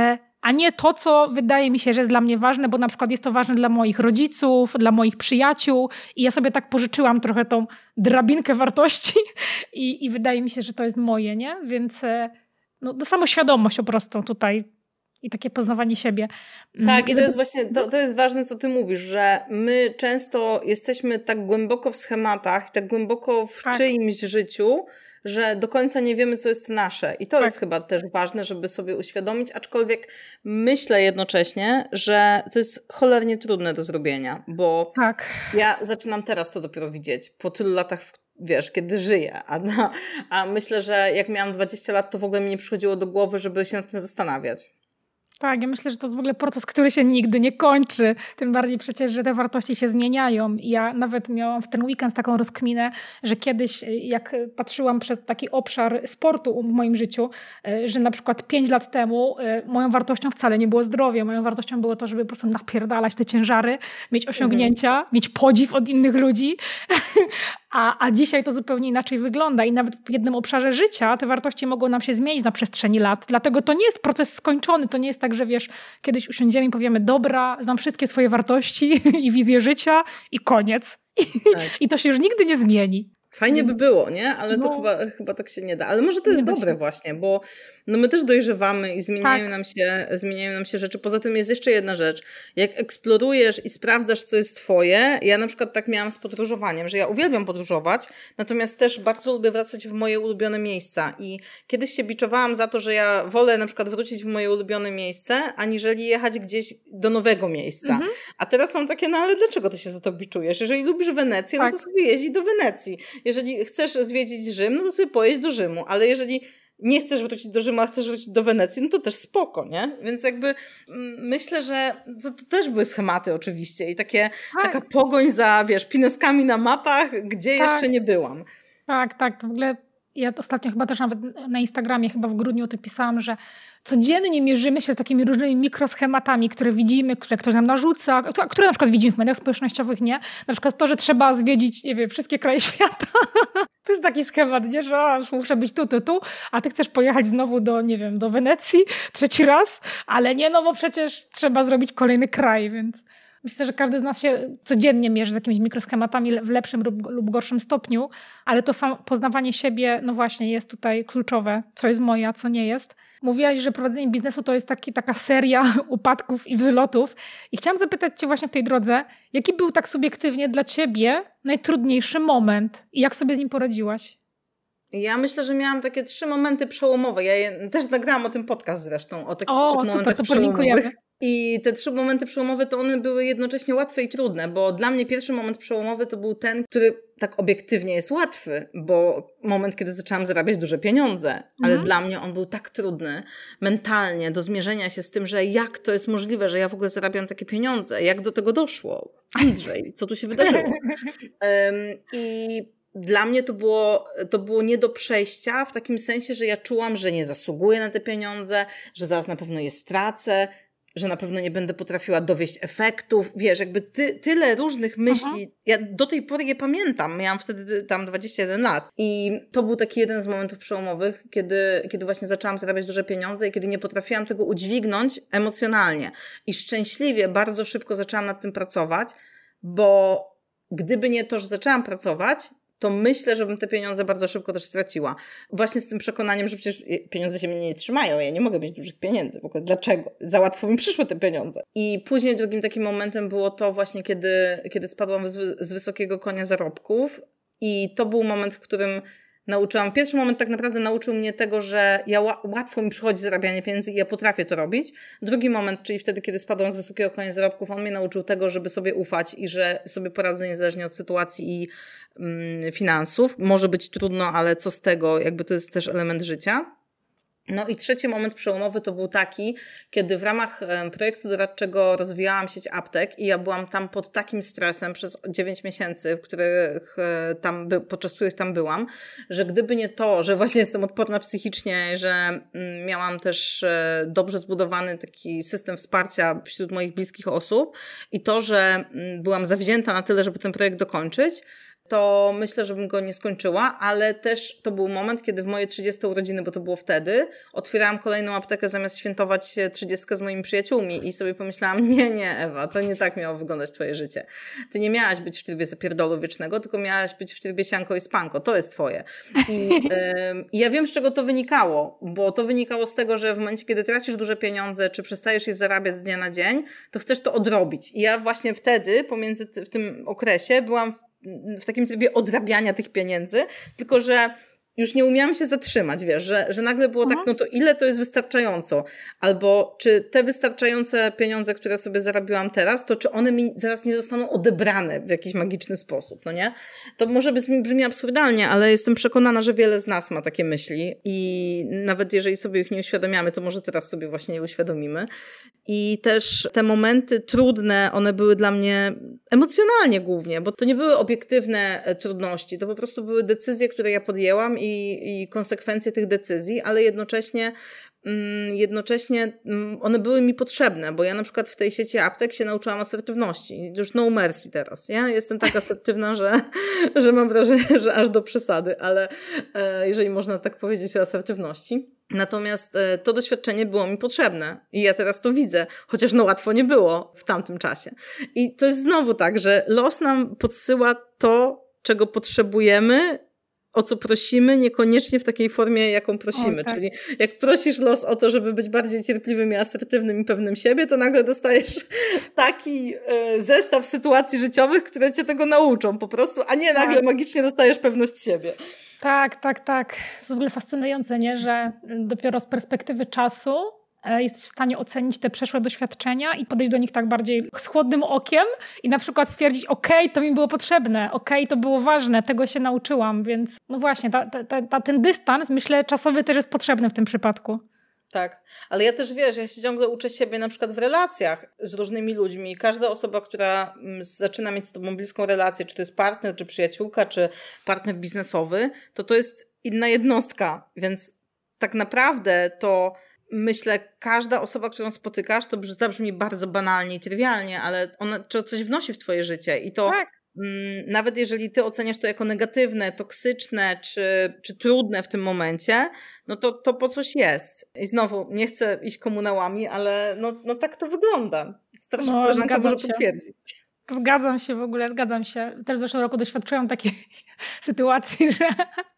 A: a nie to, co wydaje mi się, że jest dla mnie ważne, bo na przykład jest to ważne dla moich rodziców, dla moich przyjaciół i ja sobie tak pożyczyłam trochę tą drabinkę wartości i, i wydaje mi się, że to jest moje, nie? Więc no, to samoświadomość po prostu tutaj i takie poznawanie siebie.
B: Tak, i to jest właśnie, to, to jest ważne, co ty mówisz, że my często jesteśmy tak głęboko w schematach, tak głęboko w tak. czyimś życiu, że do końca nie wiemy, co jest nasze. I to tak. jest chyba też ważne, żeby sobie uświadomić, aczkolwiek myślę jednocześnie, że to jest cholernie trudne do zrobienia, bo tak. ja zaczynam teraz to dopiero widzieć, po tylu latach, wiesz, kiedy żyję, a, a myślę, że jak miałam dwadzieścia lat, to w ogóle mi nie przychodziło do głowy, żeby się nad tym zastanawiać.
A: Tak, ja myślę, że to jest w ogóle proces, który się nigdy nie kończy. Tym bardziej przecież, że te wartości się zmieniają. Ja nawet miałam w ten weekend taką rozkminę, że kiedyś jak patrzyłam przez taki obszar sportu w moim życiu, że na przykład pięć lat temu moją wartością wcale nie było zdrowie. Moją wartością było to, żeby po prostu napierdalać te ciężary, mieć osiągnięcia, mhm. mieć podziw od innych ludzi. A, a dzisiaj to zupełnie inaczej wygląda i nawet w jednym obszarze życia te wartości mogą nam się zmienić na przestrzeni lat. Dlatego to nie jest proces skończony. To nie jest tak, że wiesz, kiedyś usiądziemy i powiemy, dobra, znam wszystkie swoje wartości i wizję życia i koniec. I, tak. I to się już nigdy nie zmieni.
B: Fajnie by było, nie? Ale no, to chyba, chyba tak się nie da. Ale może to jest dobre się. właśnie, bo no my też dojrzewamy i zmieniają, tak. nam się, zmieniają nam się rzeczy. Poza tym jest jeszcze jedna rzecz. Jak eksplorujesz i sprawdzasz, co jest twoje, ja na przykład tak miałam z podróżowaniem, że ja uwielbiam podróżować, natomiast też bardzo lubię wracać w moje ulubione miejsca. I kiedyś się biczowałam za to, że ja wolę na przykład wrócić w moje ulubione miejsce, aniżeli jechać gdzieś do nowego miejsca. Mhm. A teraz mam takie, no ale dlaczego ty się za to biczujesz? Jeżeli lubisz Wenecję, tak. no to sobie jeźdź do Wenecji. Jeżeli chcesz zwiedzić Rzym, no to sobie pojedź do Rzymu, ale jeżeli nie chcesz wrócić do Rzymu, a chcesz wrócić do Wenecji, no to też spoko, nie? Więc jakby myślę, że to, to też były schematy oczywiście i takie, tak. taka pogoń za, wiesz, pineskami na mapach, gdzie tak. jeszcze nie byłam.
A: Tak, tak, to w ogóle ja ostatnio chyba też nawet na Instagramie chyba w grudniu o tym pisałam, że codziennie mierzymy się z takimi różnymi mikroschematami, które widzimy, które ktoś nam narzuca, które na przykład widzimy w mediach społecznościowych, nie? Na przykład to, że trzeba zwiedzić, nie wiem, wszystkie kraje świata. To jest taki schemat, nie? Że o, muszę być tu, tu, tu, a ty chcesz pojechać znowu do, nie wiem, do Wenecji trzeci raz, ale nie, no bo przecież trzeba zrobić kolejny kraj, więc myślę, że każdy z nas się codziennie mierzy z jakimiś mikroschematami w lepszym lub, lub gorszym stopniu, ale to samo poznawanie siebie, no właśnie, jest tutaj kluczowe, co jest moje, a co nie jest. Mówiłaś, że prowadzenie biznesu to jest taki, taka seria upadków i wzlotów. I chciałam zapytać cię właśnie w tej drodze, jaki był tak subiektywnie dla ciebie najtrudniejszy moment i jak sobie z nim poradziłaś?
B: Ja myślę, że miałam takie trzy momenty przełomowe. Ja je, też nagrałam o tym podcast zresztą, o takich
A: o,
B: trzech
A: super,
B: momentach
A: to
B: przełomowych. I te trzy momenty przełomowe to one były jednocześnie łatwe i trudne, bo dla mnie pierwszy moment przełomowy to był ten, który tak obiektywnie jest łatwy, bo moment, kiedy zaczęłam zarabiać duże pieniądze, ale mhm. dla mnie on był tak trudny mentalnie do zmierzenia się z tym, że jak to jest możliwe, że ja w ogóle zarabiam takie pieniądze, jak do tego doszło, Andrzej, co tu się wydarzyło. Um, I dla mnie to było, to było nie do przejścia w takim sensie, że ja czułam, że nie zasługuję na te pieniądze, że zaraz na pewno je stracę, że na pewno nie będę potrafiła dowieść efektów. Wiesz, jakby ty, tyle różnych myśli. Aha. Ja do tej pory je pamiętam. Miałam wtedy tam dwadzieścia jeden lat. I to był taki jeden z momentów przełomowych, kiedy, kiedy właśnie zaczęłam zarabiać duże pieniądze i kiedy nie potrafiłam tego udźwignąć emocjonalnie. I szczęśliwie bardzo szybko zaczęłam nad tym pracować, bo gdyby nie to, że zaczęłam pracować, to myślę, że bym te pieniądze bardzo szybko też straciła. Właśnie z tym przekonaniem, że przecież pieniądze się mnie nie trzymają, ja nie mogę mieć dużych pieniędzy. W ogóle dlaczego? Za łatwo mi przyszły te pieniądze. I później drugim takim momentem było to właśnie, kiedy, kiedy spadłam z, z wysokiego konia zarobków i to był moment, w którym nauczyłam, pierwszy moment tak naprawdę nauczył mnie tego, że ja łatwo mi przychodzi zarabianie pieniędzy i ja potrafię to robić. Drugi moment, czyli wtedy, kiedy spadłam z wysokiego konia zarobków, on mnie nauczył tego, żeby sobie ufać i że sobie poradzę niezależnie od sytuacji i mm, finansów. Może być trudno, ale co z tego, jakby to jest też element życia. No i trzeci moment przełomowy to był taki, kiedy w ramach projektu doradczego rozwijałam sieć aptek i ja byłam tam pod takim stresem przez dziewięć miesięcy, w których tam, podczas których tam byłam, że gdyby nie to, że właśnie jestem odporna psychicznie, że miałam też dobrze zbudowany taki system wsparcia wśród moich bliskich osób i to, że byłam zawzięta na tyle, żeby ten projekt dokończyć, to myślę, że bym go nie skończyła, ale też to był moment, kiedy w moje trzydzieste urodziny, bo to było wtedy, otwierałam kolejną aptekę zamiast świętować trzydziestkę z moimi przyjaciółmi i sobie pomyślałam, nie, nie Ewa, to nie tak miało wyglądać twoje życie. Ty nie miałaś być w trybie zapierdolu wiecznego, tylko miałaś być w trybie sianko i spanko, to jest twoje. I yy, ja wiem, z czego to wynikało, bo to wynikało z tego, że w momencie, kiedy tracisz duże pieniądze, czy przestajesz je zarabiać z dnia na dzień, to chcesz to odrobić. I ja właśnie wtedy, pomiędzy t- w tym okresie, byłam w w takim trybie odrabiania tych pieniędzy, tylko że już nie umiałam się zatrzymać, wiesz, że, że nagle było mhm. tak, no to ile to jest wystarczająco? Albo czy te wystarczające pieniądze, które sobie zarabiłam teraz, to czy one mi zaraz nie zostaną odebrane w jakiś magiczny sposób, no nie? To może brzmi absurdalnie, ale jestem przekonana, że wiele z nas ma takie myśli i nawet jeżeli sobie ich nie uświadamiamy, to może teraz sobie właśnie je uświadomimy. I też te momenty trudne, one były dla mnie emocjonalnie głównie, bo to nie były obiektywne trudności, to po prostu były decyzje, które ja podjęłam i, i konsekwencje tych decyzji, ale jednocześnie jednocześnie one były mi potrzebne, bo ja na przykład w tej sieci aptek się nauczyłam asertywności. Już no mercy teraz. Ja jestem tak asertywna, że, że mam wrażenie, że aż do przesady, ale jeżeli można tak powiedzieć o asertywności. Natomiast to doświadczenie było mi potrzebne i ja teraz to widzę, chociaż no łatwo nie było w tamtym czasie. I to jest znowu tak, że los nam podsyła to, czego potrzebujemy, o co prosimy, niekoniecznie w takiej formie, jaką prosimy. O, tak. Czyli jak prosisz los o to, żeby być bardziej cierpliwym i asertywnym i pewnym siebie, to nagle dostajesz taki y, zestaw sytuacji życiowych, które cię tego nauczą po prostu, a nie nagle tak. magicznie dostajesz pewność siebie.
A: Tak, tak, tak. To jest w ogóle fascynujące, nie? Że dopiero z perspektywy czasu jesteś w stanie ocenić te przeszłe doświadczenia i podejść do nich tak bardziej z chłodnym okiem i na przykład stwierdzić, okej, okay, to mi było potrzebne, okej, okay, to było ważne, tego się nauczyłam, więc no właśnie, ta, ta, ta, ten dystans, myślę, czasowy też jest potrzebny w tym przypadku.
B: Tak, ale ja też, wiesz, ja się ciągle uczę siebie na przykład w relacjach z różnymi ludźmi. Każda osoba, która zaczyna mieć z tobą bliską relację, czy to jest partner, czy przyjaciółka, czy partner biznesowy, to to jest inna jednostka, więc tak naprawdę to myślę, każda osoba, którą spotykasz, to zabrzmi bardzo banalnie i trywialnie, ale ona coś wnosi w twoje życie i to tak. m, nawet jeżeli ty oceniasz to jako negatywne, toksyczne czy, czy trudne w tym momencie, no to, to po coś jest. I znowu, nie chcę iść komunałami, ale no, no tak to wygląda. Starsza no, koleżanka może się. potwierdzić.
A: Zgadzam się w ogóle, zgadzam się. Też w zeszłym roku doświadczyłam takiej sytuacji, że,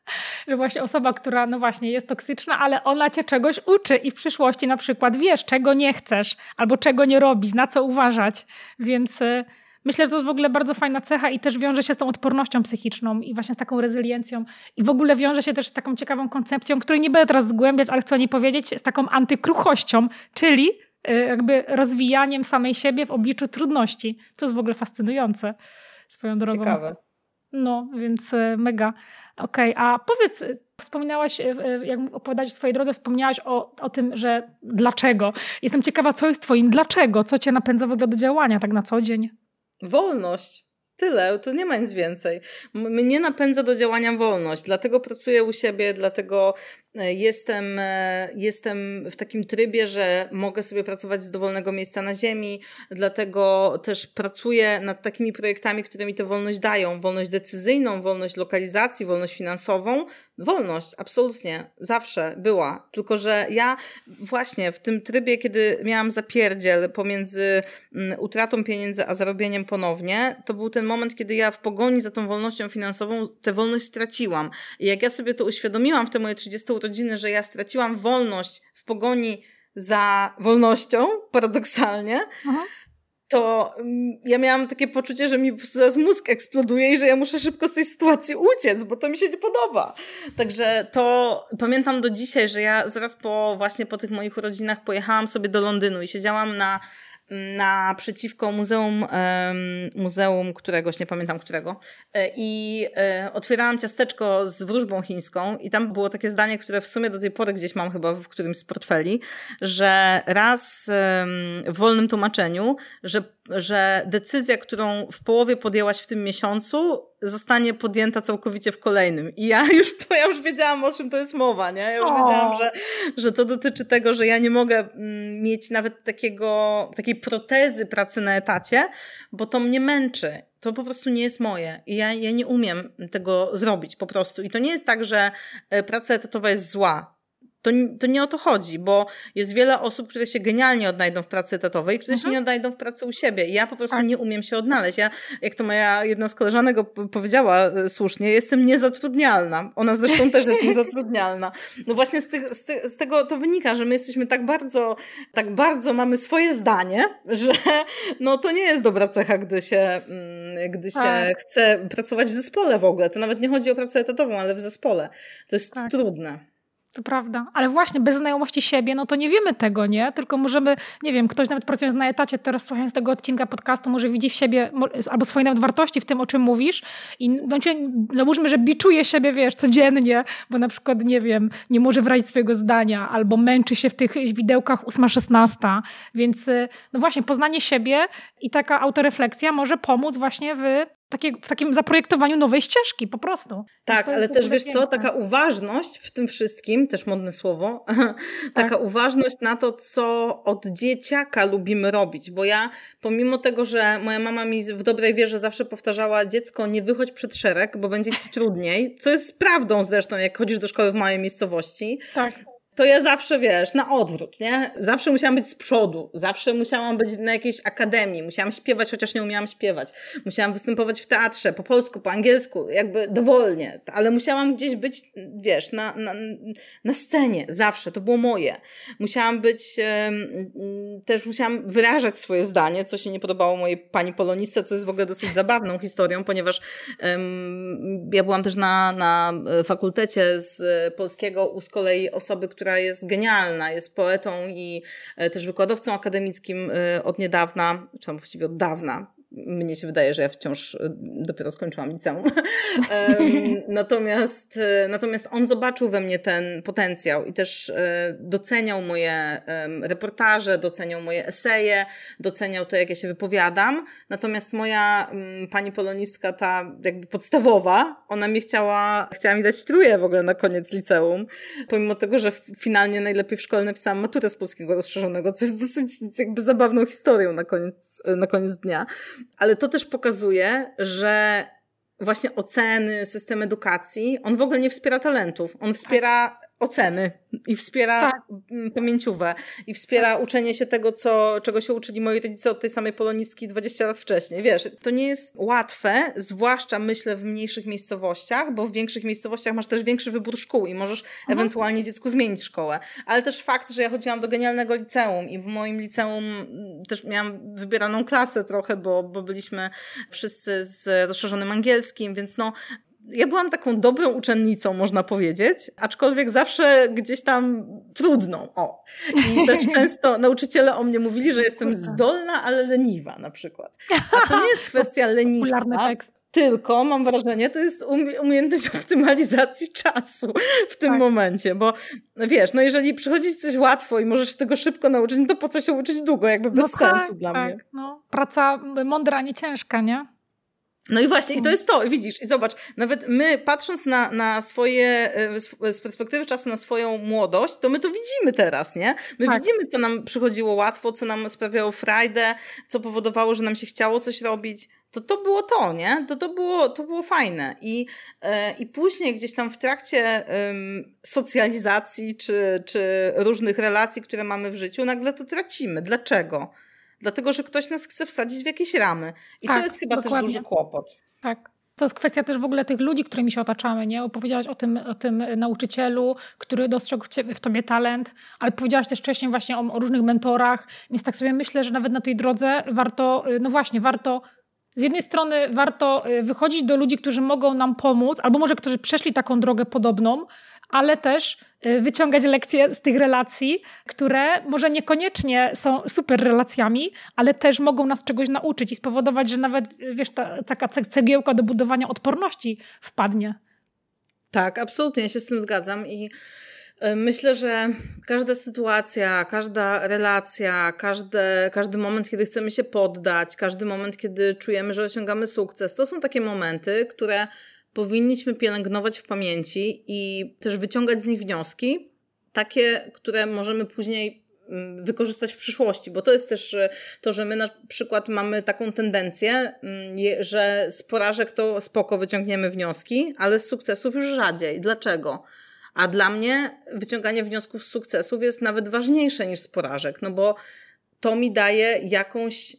A: że właśnie osoba, która no właśnie jest toksyczna, ale ona cię czegoś uczy i w przyszłości na przykład wiesz, czego nie chcesz albo czego nie robić, na co uważać. Więc y, myślę, że to jest w ogóle bardzo fajna cecha i też wiąże się z tą odpornością psychiczną i właśnie z taką rezyliencją. I w ogóle wiąże się też z taką ciekawą koncepcją, której nie będę teraz zgłębiać, ale chcę o niej powiedzieć, z taką antykruchością, czyli jakby rozwijaniem samej siebie w obliczu trudności. To jest w ogóle fascynujące swoją drogą.
B: Ciekawe.
A: No, więc mega. Okej, okay. A powiedz, wspominałaś, jak opowiadałeś o swojej drodze, wspomniałaś o, o tym, że dlaczego. Jestem ciekawa, co jest twoim dlaczego? Co cię napędza w ogóle do działania tak na co dzień?
B: Wolność. Tyle, tu nie ma nic więcej. Mnie napędza do działania wolność, dlatego pracuję u siebie, dlatego Jestem, jestem w takim trybie, że mogę sobie pracować z dowolnego miejsca na ziemi, dlatego też pracuję nad takimi projektami, które mi tę wolność dają. Wolność decyzyjną, wolność lokalizacji, wolność finansową. Wolność, absolutnie, zawsze była. Tylko że ja właśnie w tym trybie, kiedy miałam zapierdziel pomiędzy utratą pieniędzy a zarobieniem ponownie, to był ten moment, kiedy ja w pogoni za tą wolnością finansową tę wolność straciłam. I jak ja sobie to uświadomiłam w te moje trzydzieste urodziny, że ja straciłam wolność w pogoni za wolnością, paradoksalnie, Aha. to ja miałam takie poczucie, że mi po prostu zaraz mózg eksploduje i że ja muszę szybko z tej sytuacji uciec, bo to mi się nie podoba. Także to pamiętam do dzisiaj, że ja zaraz po właśnie po tych moich urodzinach pojechałam sobie do Londynu i siedziałam na naprzeciwko muzeum, muzeum któregoś, nie pamiętam którego, i otwierałam ciasteczko z wróżbą chińską i tam było takie zdanie, które w sumie do tej pory gdzieś mam chyba w którymś z portfeli, że raz w wolnym tłumaczeniu, że, że decyzja, którą w połowie podjęłaś w tym miesiącu, zostanie podjęta całkowicie w kolejnym. I ja już, ja już wiedziałam, o czym to jest mowa, nie? Ja już o. wiedziałam, że, że to dotyczy tego, że ja nie mogę mieć nawet takiego, takiej protezy pracy na etacie, bo to mnie męczy. To po prostu nie jest moje. I ja, ja nie umiem tego zrobić po prostu. I to nie jest tak, że praca etatowa jest zła. To, to nie o to chodzi, bo jest wiele osób, które się genialnie odnajdą w pracy etatowej, które mhm. się nie odnajdą w pracy u siebie. I ja po prostu nie umiem się odnaleźć. Ja, jak to moja jedna z koleżanek powiedziała słusznie, jestem niezatrudnialna. Ona zresztą też jest niezatrudnialna. No właśnie z, tych, z, tych, z tego to wynika, że my jesteśmy tak bardzo, tak bardzo mamy swoje zdanie, że no to nie jest dobra cecha, gdy się, gdy się tak. chce pracować w zespole w ogóle. To nawet nie chodzi o pracę etatową, ale w zespole. To jest tak. trudne.
A: To prawda, ale właśnie bez znajomości siebie, no to nie wiemy tego, nie? Tylko możemy, nie wiem, ktoś nawet pracując na etacie, teraz słuchając tego odcinka podcastu, może widzi w siebie albo swoje nawet wartości w tym, o czym mówisz i załóżmy, że biczuje siebie, wiesz, codziennie, bo na przykład, nie wiem, nie może wyrazić swojego zdania albo męczy się w tych widełkach ósma szesnasta, więc no właśnie poznanie siebie i taka autorefleksja może pomóc właśnie w Takie, w takim zaprojektowaniu nowej ścieżki, po prostu.
B: Tak, ale też wiesz co, taka uważność w tym wszystkim, też modne słowo, taka tak. uważność na to, co od dzieciaka lubimy robić, bo ja pomimo tego, że moja mama mi w dobrej wierze zawsze powtarzała, dziecko, nie wychodź przed szereg, bo będzie ci trudniej, co jest prawdą zresztą, jak chodzisz do szkoły w małej miejscowości.
A: Tak.
B: To ja zawsze, wiesz, na odwrót, nie? Zawsze musiałam być z przodu, zawsze musiałam być na jakiejś akademii, musiałam śpiewać, chociaż nie umiałam śpiewać. Musiałam występować w teatrze, po polsku, po angielsku, jakby dowolnie, ale musiałam gdzieś być, wiesz, na, na, na scenie, zawsze, to było moje. Musiałam być, um, też musiałam wyrażać swoje zdanie, co się nie podobało mojej pani polonistce, co jest w ogóle dosyć zabawną historią, ponieważ um, ja byłam też na, na fakultecie z polskiego u z kolei osoby, która jest genialna, jest poetą i też wykładowcą akademickim od niedawna, czy tam właściwie od dawna. Mnie się wydaje, że ja wciąż dopiero skończyłam liceum. natomiast, natomiast on zobaczył we mnie ten potencjał i też doceniał moje reportaże, doceniał moje eseje, doceniał to, jak ja się wypowiadam. Natomiast moja pani polonistka, ta jakby podstawowa, ona mnie chciała, chciała mi dać trójkę w ogóle na koniec liceum. Pomimo tego, że finalnie najlepiej w szkole napisałam maturę z polskiego rozszerzonego, co jest dosyć jakby zabawną historią na koniec, na koniec dnia. Ale to też pokazuje, że właśnie oceny, system edukacji, on w ogóle nie wspiera talentów. On wspiera oceny i wspiera tak. pamięciówę i wspiera tak. uczenie się tego, co, czego się uczyli moi rodzice od tej samej polonistki dwadzieścia lat wcześniej. Wiesz, to nie jest łatwe, zwłaszcza myślę w mniejszych miejscowościach, bo w większych miejscowościach masz też większy wybór szkół i możesz mhm. ewentualnie dziecku zmienić szkołę. Ale też fakt, że ja chodziłam do genialnego liceum i w moim liceum też miałam wybieraną klasę trochę, bo, bo byliśmy wszyscy z rozszerzonym angielskim, więc no ja byłam taką dobrą uczennicą, można powiedzieć, aczkolwiek zawsze gdzieś tam trudną. O. I też często nauczyciele o mnie mówili, że jestem zdolna, ale leniwa na przykład. A to nie jest kwestia lenistwa, tylko mam wrażenie, to jest umiejętność optymalizacji czasu w tym tak. momencie, bo wiesz, no jeżeli przychodzi coś łatwo i możesz się tego szybko nauczyć, no to po co się uczyć długo, jakby bez no sensu tak, dla tak. mnie.
A: No. Praca mądra, nie ciężka, nie?
B: No i właśnie, i to jest to, widzisz, i zobacz, nawet my patrząc na, na swoje, z perspektywy czasu na swoją młodość, to my to widzimy teraz, nie? My tak. widzimy, co nam przychodziło łatwo, co nam sprawiało frajdę, co powodowało, że nam się chciało coś robić. To to było to, nie? To to było, to było fajne. I, e, i później gdzieś tam w trakcie um, socjalizacji czy, czy różnych relacji, które mamy w życiu, nagle to tracimy. Dlaczego? Dlatego, że ktoś nas chce wsadzić w jakieś ramy. I tak, to jest chyba dokładnie. też duży kłopot.
A: Tak. To jest kwestia też w ogóle tych ludzi, którymi się otaczamy, nie? Opowiedziałaś o tym, o tym nauczycielu, który dostrzegł w, ciebie, w tobie talent, ale powiedziałaś też wcześniej właśnie o, o różnych mentorach, więc tak sobie myślę, że nawet na tej drodze warto, no właśnie, warto z jednej strony warto wychodzić do ludzi, którzy mogą nam pomóc, albo może którzy przeszli taką drogę podobną, ale też wyciągać lekcje z tych relacji, które może niekoniecznie są super relacjami, ale też mogą nas czegoś nauczyć i spowodować, że nawet, wiesz, ta taka cegiełka do budowania odporności wpadnie.
B: Tak, absolutnie, ja się z tym zgadzam i myślę, że każda sytuacja, każda relacja, każdy, każdy moment, kiedy chcemy się poddać, każdy moment, kiedy czujemy, że osiągamy sukces, to są takie momenty, które powinniśmy pielęgnować w pamięci i też wyciągać z nich wnioski, takie, które możemy później wykorzystać w przyszłości, bo to jest też to, że my na przykład mamy taką tendencję, że z porażek to spoko wyciągniemy wnioski, ale z sukcesów już rzadziej. Dlaczego? A dla mnie wyciąganie wniosków z sukcesów jest nawet ważniejsze niż z porażek, no bo to mi daje jakąś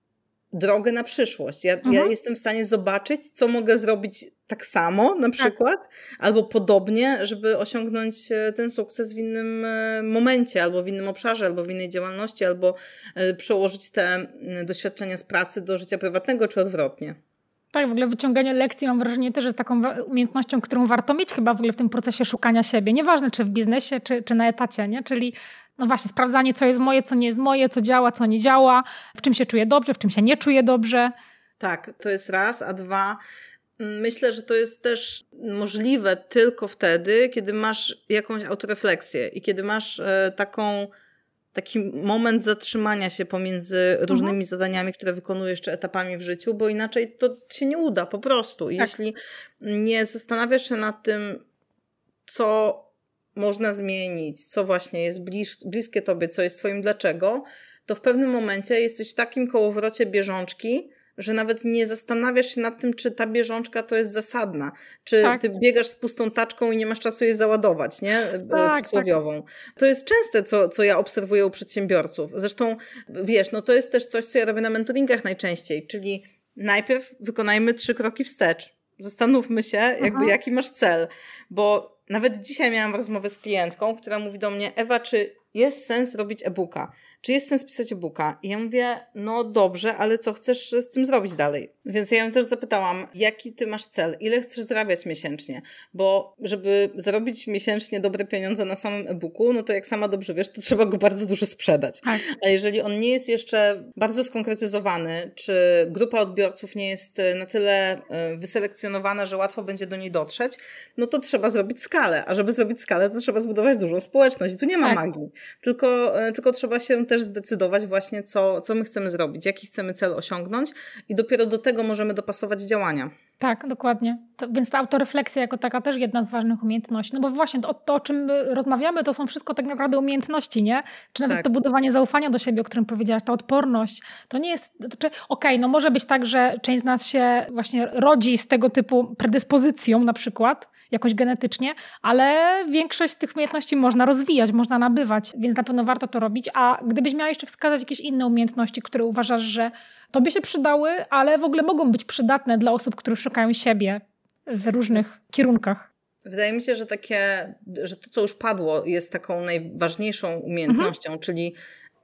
B: drogę na przyszłość. Ja, mhm. ja jestem w stanie zobaczyć, co mogę zrobić tak samo na przykład, tak. albo podobnie, żeby osiągnąć ten sukces w innym momencie, albo w innym obszarze, albo w innej działalności, albo przełożyć te doświadczenia z pracy do życia prywatnego, czy odwrotnie.
A: Tak, w ogóle wyciąganie lekcji mam wrażenie też jest taką umiejętnością, którą warto mieć chyba w ogóle w tym procesie szukania siebie. Nieważne czy w biznesie, czy, czy na etacie, nie? Czyli no właśnie sprawdzanie, co jest moje, co nie jest moje, co działa, co nie działa, w czym się czuję dobrze, w czym się nie czuję dobrze.
B: Tak, to jest raz, a dwa, myślę, że to jest też możliwe tylko wtedy, kiedy masz jakąś autorefleksję i kiedy masz taką taki moment zatrzymania się pomiędzy różnymi mhm. zadaniami, które wykonujesz, czy etapami w życiu, bo inaczej to się nie uda po prostu. I tak. jeśli nie zastanawiasz się nad tym, co można zmienić, co właśnie jest blis- bliskie tobie, co jest twoim dlaczego, to w pewnym momencie jesteś w takim kołowrocie bieżączki, że nawet nie zastanawiasz się nad tym, czy ta bieżączka to jest zasadna. Czy tak. ty biegasz z pustą taczką i nie masz czasu jej załadować, nie? Tak, przysłowiową. Tak. To jest częste, co, co ja obserwuję u przedsiębiorców. Zresztą, wiesz, no to jest też coś, co ja robię na mentoringach najczęściej, czyli najpierw wykonajmy trzy kroki wstecz. Zastanówmy się, jakby Aha. jaki masz cel. Bo nawet dzisiaj miałam rozmowę z klientką, która mówi do mnie: Ewa, czy jest sens robić e-booka? Czy jest sens pisać e-booka? I ja mówię, no dobrze, ale co chcesz z tym zrobić dalej? Więc ja ją też zapytałam, jaki ty masz cel? Ile chcesz zarabiać miesięcznie? Bo żeby zarobić miesięcznie dobre pieniądze na samym e-booku, no to jak sama dobrze wiesz, to trzeba go bardzo dużo sprzedać. Tak. A jeżeli on nie jest jeszcze bardzo skonkretyzowany, czy grupa odbiorców nie jest na tyle wyselekcjonowana, że łatwo będzie do niej dotrzeć, no to trzeba zrobić skalę. A żeby zrobić skalę, to trzeba zbudować dużą społeczność. I tu nie ma tak. magii. Tylko, tylko trzeba się też zdecydować właśnie, co, co my chcemy zrobić, jaki chcemy cel osiągnąć i dopiero do tego możemy dopasować działania.
A: Tak, dokładnie. To, więc ta autorefleksja jako taka też jedna z ważnych umiejętności. No bo właśnie to, to, o czym rozmawiamy, to są wszystko tak naprawdę umiejętności, nie? Czy nawet tak. to budowanie zaufania do siebie, o którym powiedziałaś, ta odporność. To nie jest... Okej, okay, no może być tak, że część z nas się właśnie rodzi z tego typu predyspozycją na przykład, jakoś genetycznie, ale większość z tych umiejętności można rozwijać, można nabywać, więc na pewno warto to robić. A gdybyś miała jeszcze wskazać jakieś inne umiejętności, które uważasz, że tobie się przydały, ale w ogóle mogą być przydatne dla osób, które szukają siebie w różnych kierunkach.
B: Wydaje mi się, że takie, że to, co już padło, jest taką najważniejszą umiejętnością, mhm. czyli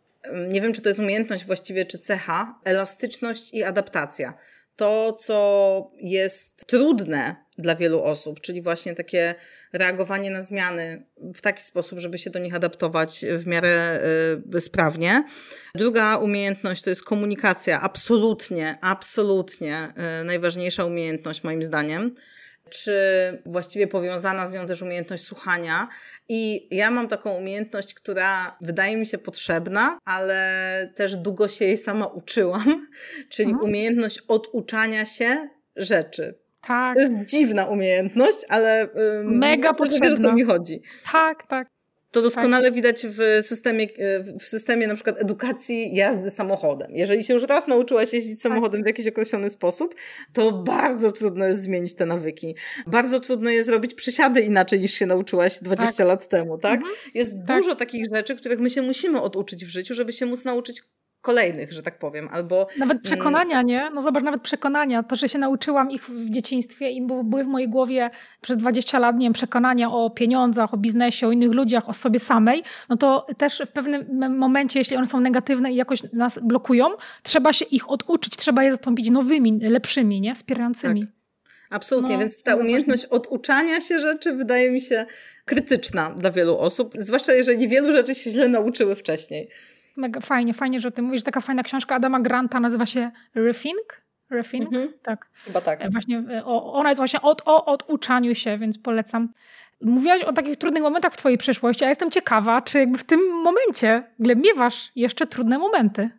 B: nie wiem, czy to jest umiejętność właściwie, czy cecha, elastyczność i adaptacja. To, co jest trudne dla wielu osób, czyli właśnie takie reagowanie na zmiany w taki sposób, żeby się do nich adaptować w miarę y, sprawnie. Druga umiejętność to jest komunikacja. Absolutnie, absolutnie y, najważniejsza umiejętność moim zdaniem. Czy właściwie powiązana z nią też umiejętność słuchania. I ja mam taką umiejętność, która wydaje mi się potrzebna, ale też długo się jej sama uczyłam, czyli mhm. umiejętność oduczania się, rzeczy.
A: Tak.
B: To jest dziwna umiejętność, ale
A: mega potrzebna.
B: Wiesz, o co mi chodzi.
A: Tak, tak.
B: To doskonale tak. widać w systemie, w systemie na przykład edukacji jazdy samochodem. Jeżeli się już raz nauczyłaś jeździć samochodem tak. w jakiś określony sposób, to bardzo trudno jest zmienić te nawyki. Bardzo trudno jest robić przysiady inaczej niż się nauczyłaś dwadzieścia tak. lat temu, tak? Mhm. Jest tak. dużo takich rzeczy, których my się musimy oduczyć w życiu, żeby się móc nauczyć kolejnych, że tak powiem, albo...
A: Nawet przekonania, nie? No zobacz, nawet przekonania. To, że się nauczyłam ich w dzieciństwie i były w mojej głowie przez dwadzieścia lat, nie wiem, przekonania o pieniądzach, o biznesie, o innych ludziach, o sobie samej, no to też w pewnym momencie, jeśli one są negatywne i jakoś nas blokują, trzeba się ich oduczyć, trzeba je zastąpić nowymi, lepszymi, nie? Wspierającymi.
B: Tak. Absolutnie,
A: no,
B: więc ta umiejętność ważne. Oduczania się rzeczy wydaje mi się krytyczna dla wielu osób, zwłaszcza jeżeli wielu rzeczy się źle nauczyły wcześniej.
A: Mega fajnie, fajnie, że o tym mówisz. Taka fajna książka Adama Granta nazywa się Rethink. Rethink? Mhm. Tak.
B: Chyba tak.
A: Właśnie, o, ona jest właśnie o, o oduczaniu się, więc polecam. Mówiłaś o takich trudnych momentach w twojej przeszłości, a jestem ciekawa, czy jakby w tym momencie miewasz jeszcze trudne momenty?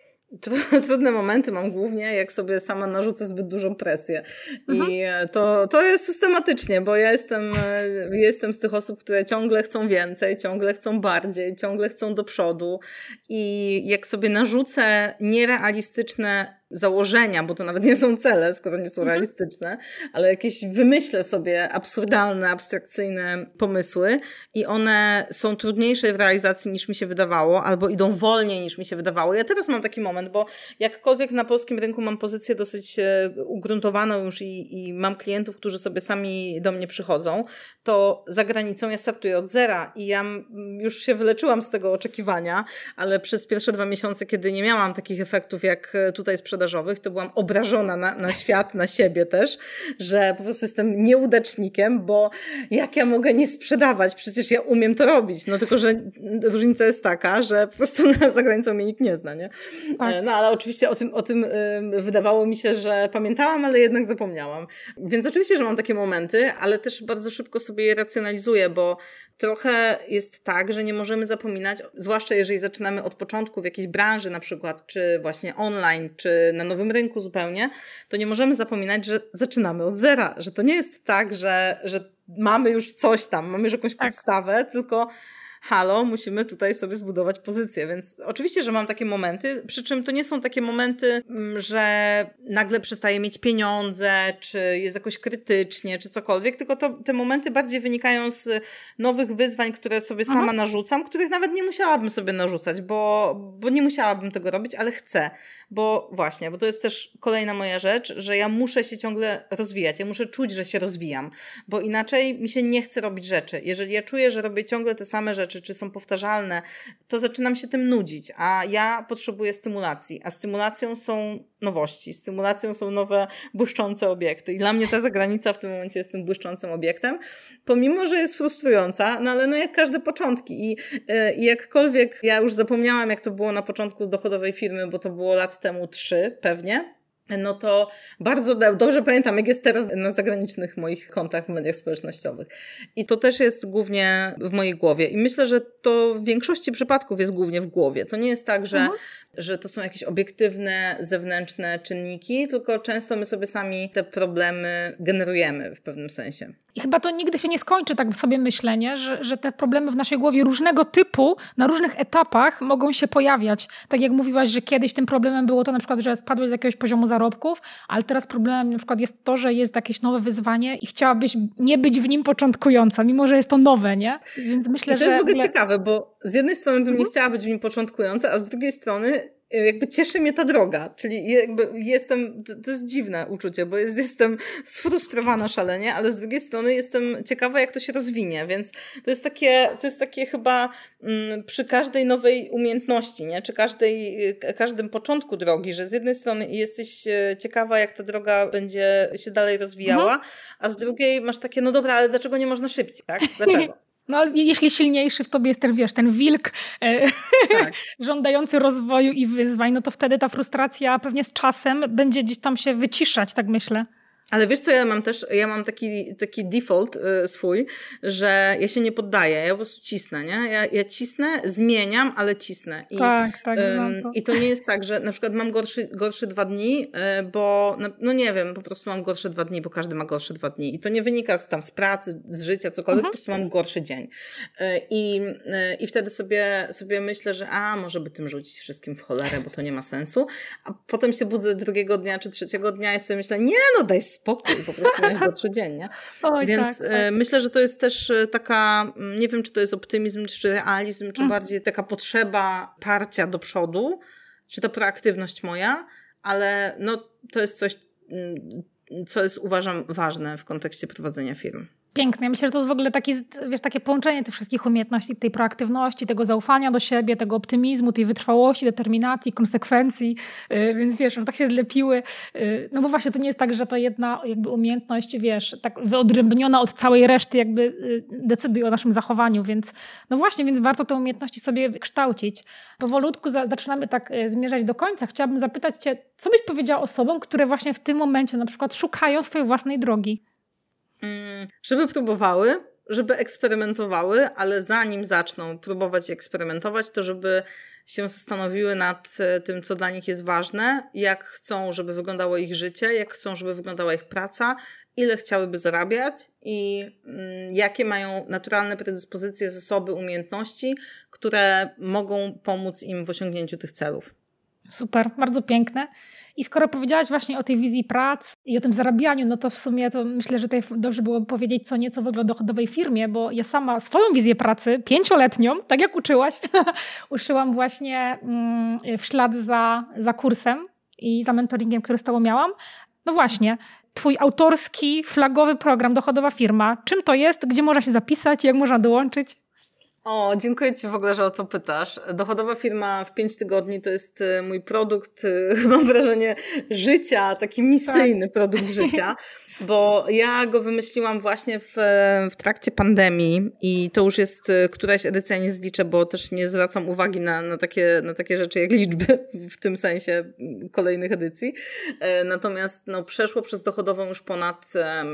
B: Trudne momenty mam głównie, jak sobie sama narzucę zbyt dużą presję. Mhm. I to, to jest systematycznie, bo ja jestem, jestem z tych osób, które ciągle chcą więcej, ciągle chcą bardziej, ciągle chcą do przodu. I jak sobie narzucę nierealistyczne założenia, bo to nawet nie są cele, skoro nie są mhm. realistyczne, ale jakieś wymyślę sobie absurdalne, abstrakcyjne pomysły i one są trudniejsze w realizacji niż mi się wydawało, albo idą wolniej niż mi się wydawało. Ja teraz mam taki moment, bo jakkolwiek na polskim rynku mam pozycję dosyć ugruntowaną już i, i mam klientów, którzy sobie sami do mnie przychodzą, to za granicą ja startuję od zera i ja już się wyleczyłam z tego oczekiwania, ale przez pierwsze dwa miesiące, kiedy nie miałam takich efektów jak tutaj sprzedażowych, to byłam obrażona na, na świat, na siebie też, że po prostu jestem nieudacznikiem, bo jak ja mogę nie sprzedawać? Przecież ja umiem to robić. No tylko, że różnica jest taka, że po prostu za granicą mnie nikt nie zna, nie? Tak. No ale oczywiście o tym, o tym wydawało mi się, że pamiętałam, ale jednak zapomniałam. Więc oczywiście, że mam takie momenty, ale też bardzo szybko sobie je racjonalizuję, bo trochę jest tak, że nie możemy zapominać, zwłaszcza jeżeli zaczynamy od początku w jakiejś branży na przykład, czy właśnie online, czy na nowym rynku zupełnie, to nie możemy zapominać, że zaczynamy od zera, że to nie jest tak, że, że mamy już coś tam, mamy już jakąś tak. podstawę, tylko halo, musimy tutaj sobie zbudować pozycję, więc oczywiście, że mam takie momenty, przy czym to nie są takie momenty, że nagle przestaję mieć pieniądze, czy jest jakoś krytycznie, czy cokolwiek, tylko to, te momenty bardziej wynikają z nowych wyzwań, które sobie sama Aha. narzucam, których nawet nie musiałabym sobie narzucać, bo, bo nie musiałabym tego robić, ale chcę. Bo właśnie, bo to jest też kolejna moja rzecz, że ja muszę się ciągle rozwijać, ja muszę czuć, że się rozwijam, bo inaczej mi się nie chce robić rzeczy. Jeżeli ja czuję, że robię ciągle te same rzeczy, czy są powtarzalne, to zaczynam się tym nudzić, a ja potrzebuję stymulacji, a stymulacją są nowości, stymulacją są nowe, błyszczące obiekty i dla mnie ta zagranica w tym momencie jest tym błyszczącym obiektem, pomimo, że jest frustrująca, no ale no jak każde początki i, i jakkolwiek ja już zapomniałam, jak to było na początku dochodowej firmy, bo to było lat temu trzy pewnie, no to bardzo dobrze pamiętam, jak jest teraz na zagranicznych moich kontach w mediach społecznościowych. I to też jest głównie w mojej głowie. I myślę, że to w większości przypadków jest głównie w głowie. To nie jest tak, że, mhm. że to są jakieś obiektywne, zewnętrzne czynniki, tylko często my sobie sami te problemy generujemy w pewnym sensie.
A: I chyba to nigdy się nie skończy, tak sobie myślę, nie? Że, że te problemy w naszej głowie różnego typu, na różnych etapach mogą się pojawiać. Tak jak mówiłaś, że kiedyś tym problemem było to na przykład, że spadłeś z jakiegoś poziomu zarobków, ale teraz problemem na przykład jest to, że jest jakieś nowe wyzwanie i chciałabyś nie być w nim początkująca, mimo że jest to nowe, nie? Więc myślę,
B: I to
A: że...
B: jest w ogóle ciekawe, bo z jednej strony bym nie chciała być w nim początkująca, a z drugiej strony jakby cieszy mnie ta droga, czyli jakby jestem, to jest dziwne uczucie, bo jest, jestem sfrustrowana szalenie, ale z drugiej strony jestem ciekawa, jak to się rozwinie, więc to jest takie, to jest takie chyba mm, przy każdej nowej umiejętności, nie? Czy każdej, każdym początku drogi, że z jednej strony jesteś ciekawa, jak ta droga będzie się dalej rozwijała, mhm. a z drugiej masz takie, no dobra, ale dlaczego nie można szybciej, tak? Dlaczego?
A: No ale jeśli silniejszy w tobie jest ten, wiesz, ten wilk e, tak. żądający rozwoju i wyzwań, no to wtedy ta frustracja pewnie z czasem będzie gdzieś tam się wyciszać, tak myślę.
B: Ale wiesz co, ja mam też, ja mam taki, taki default y, swój, że ja się nie poddaję, ja po prostu cisnę, nie? Ja, ja cisnę, zmieniam, ale cisnę. I,
A: tak, tak,
B: ym,
A: to.
B: I to nie jest tak, że na przykład mam gorszy, gorsze dwa dni, y, bo, no, no nie wiem, po prostu mam gorsze dwa dni, bo każdy ma gorsze dwa dni. I to nie wynika z, tam z pracy, z życia, cokolwiek, mhm. po prostu mam gorszy dzień. Y, I, y, i wtedy sobie, sobie myślę, że a, może by tym rzucić wszystkim w cholerę, bo to nie ma sensu. A potem się budzę drugiego dnia czy trzeciego dnia i sobie myślę, nie no, daj spokój, po prostu miałeś gorszy dzień, nie?
A: Oj,
B: Więc
A: tak, tak.
B: myślę, że to jest też taka, nie wiem, czy to jest optymizm, czy realizm, czy mm. bardziej taka potrzeba parcia do przodu, czy to proaktywność moja, ale no, to jest coś, co jest, uważam, ważne w kontekście prowadzenia firm.
A: Piękne. Ja myślę, że to jest w ogóle taki, wiesz, takie połączenie tych wszystkich umiejętności, tej proaktywności, tego zaufania do siebie, tego optymizmu, tej wytrwałości, determinacji, konsekwencji, yy, więc wiesz, one tak się zlepiły. Yy, no bo właśnie to nie jest tak, że to jedna jakby umiejętność, wiesz, tak wyodrębniona od całej reszty jakby yy, decyduje o naszym zachowaniu, więc no właśnie, więc warto te umiejętności sobie kształcić. Powolutku za, zaczynamy tak yy, zmierzać do końca. Chciałabym zapytać cię, co byś powiedziała osobom, które właśnie w tym momencie na przykład szukają swojej własnej drogi?
B: Żeby próbowały, żeby eksperymentowały, ale zanim zaczną próbować i eksperymentować, to żeby się zastanowiły nad tym, co dla nich jest ważne, jak chcą, żeby wyglądało ich życie, jak chcą, żeby wyglądała ich praca, ile chciałyby zarabiać i jakie mają naturalne predyspozycje, zasoby, umiejętności, które mogą pomóc im w osiągnięciu tych celów.
A: Super, bardzo piękne. I skoro powiedziałaś właśnie o tej wizji prac i o tym zarabianiu, no to w sumie to myślę, że tutaj dobrze było powiedzieć co nieco w ogóle o dochodowej firmie, bo ja sama swoją wizję pracy, pięcioletnią, tak jak uczyłaś, uszyłam właśnie w ślad za, za kursem i za mentoringiem, który z tobą miałam. No właśnie, twój autorski, flagowy program Dochodowa Firma. Czym to jest? Gdzie można się zapisać? Jak można dołączyć?
B: O, dziękuję ci w ogóle, że o to pytasz. Dochodowa Firma w pięć tygodni to jest mój produkt, mam wrażenie, życia, taki misyjny tak. produkt życia, bo ja go wymyśliłam właśnie w, w trakcie pandemii i to już jest któraś edycja, nie zliczę, bo też nie zwracam uwagi na, na, takie, na takie rzeczy jak liczby w tym sensie kolejnych edycji. Natomiast no, przeszło przez Dochodową już ponad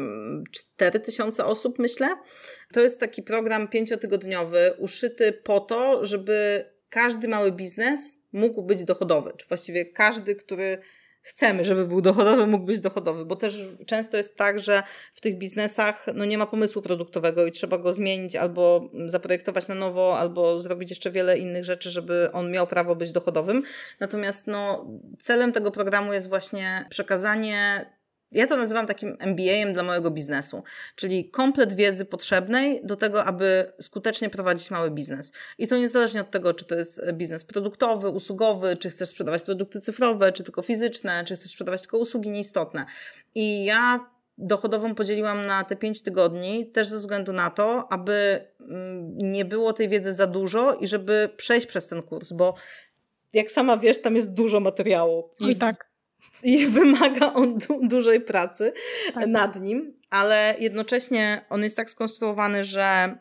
B: cztery tysiące osób, myślę. To jest taki program pięciotygodniowy, uszyty po to, żeby każdy mały biznes mógł być dochodowy. Czy właściwie każdy, który chcemy, żeby był dochodowy, mógł być dochodowy. Bo też często jest tak, że w tych biznesach no nie ma pomysłu produktowego i trzeba go zmienić albo zaprojektować na nowo, albo zrobić jeszcze wiele innych rzeczy, żeby on miał prawo być dochodowym. Natomiast no, celem tego programu jest właśnie przekazanie, ja to nazywam takim M B A-em dla małego biznesu, czyli komplet wiedzy potrzebnej do tego, aby skutecznie prowadzić mały biznes. I to niezależnie od tego, czy to jest biznes produktowy, usługowy, czy chcesz sprzedawać produkty cyfrowe, czy tylko fizyczne, czy chcesz sprzedawać tylko usługi, nieistotne. I ja Dochodową podzieliłam na te pięć tygodni, też ze względu na to, aby nie było tej wiedzy za dużo i żeby przejść przez ten kurs, bo jak sama wiesz, tam jest dużo materiału.
A: I, I tak.
B: I wymaga on du- dużej pracy tak. nad nim, ale jednocześnie on jest tak skonstruowany, że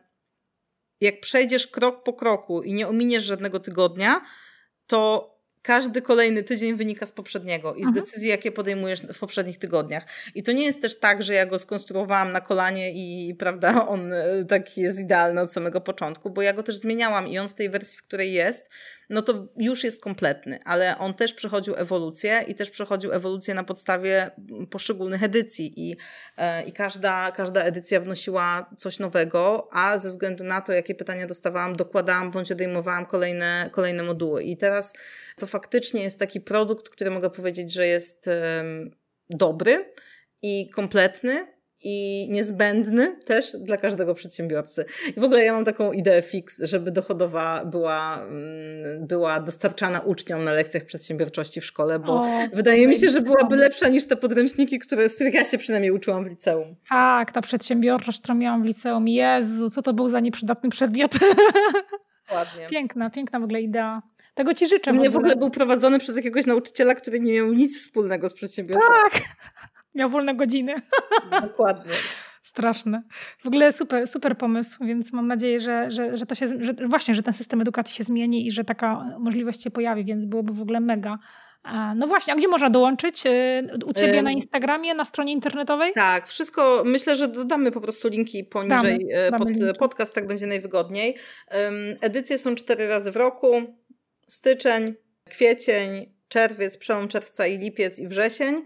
B: jak przejdziesz krok po kroku i nie ominiesz żadnego tygodnia, to każdy kolejny tydzień wynika z poprzedniego i z mhm. decyzji, jakie podejmujesz w poprzednich tygodniach. I to nie jest też tak, że ja go skonstruowałam na kolanie i prawda, on taki jest idealny od samego początku, bo ja go też zmieniałam i on w tej wersji, w której jest, no to już jest kompletny, ale on też przechodził ewolucję i też przechodził ewolucję na podstawie poszczególnych edycji i, e, i każda, każda edycja wnosiła coś nowego, a ze względu na to, jakie pytania dostawałam, dokładałam bądź odejmowałam kolejne, kolejne moduły. I teraz to faktycznie jest taki produkt, który mogę powiedzieć, że jest um, dobry i kompletny, i niezbędny też dla każdego przedsiębiorcy. I w ogóle ja mam taką ideę fix, żeby Dochodowa była, była dostarczana uczniom na lekcjach przedsiębiorczości w szkole, bo o, wydaje mi się, że byłaby lepsza niż te podręczniki, które, z których ja się przynajmniej uczyłam w liceum.
A: Tak, ta przedsiębiorczość, którą miałam w liceum. Jezu, co to był za nieprzydatny przedmiot.
B: Ładnie.
A: Piękna, piękna w ogóle idea. Tego ci życzę.
B: U mnie w ogóle był prowadzony przez jakiegoś nauczyciela, który nie miał nic wspólnego z przedsiębiorczością.
A: Tak. Miał wolne godziny.
B: Dokładnie.
A: Straszne. W ogóle super, super pomysł, więc mam nadzieję, że, że, że to się, że właśnie, że ten system edukacji się zmieni i że taka możliwość się pojawi, więc byłoby w ogóle mega, No właśnie, a gdzie można dołączyć? U Ciebie na Instagramie, na stronie internetowej?
B: Tak, wszystko, myślę, że dodamy po prostu linki poniżej damy, pod damy linki. Podcast, tak będzie najwygodniej. Edycje są cztery razy w roku, styczeń, kwiecień, czerwiec, przełom czerwca i lipiec i wrzesień.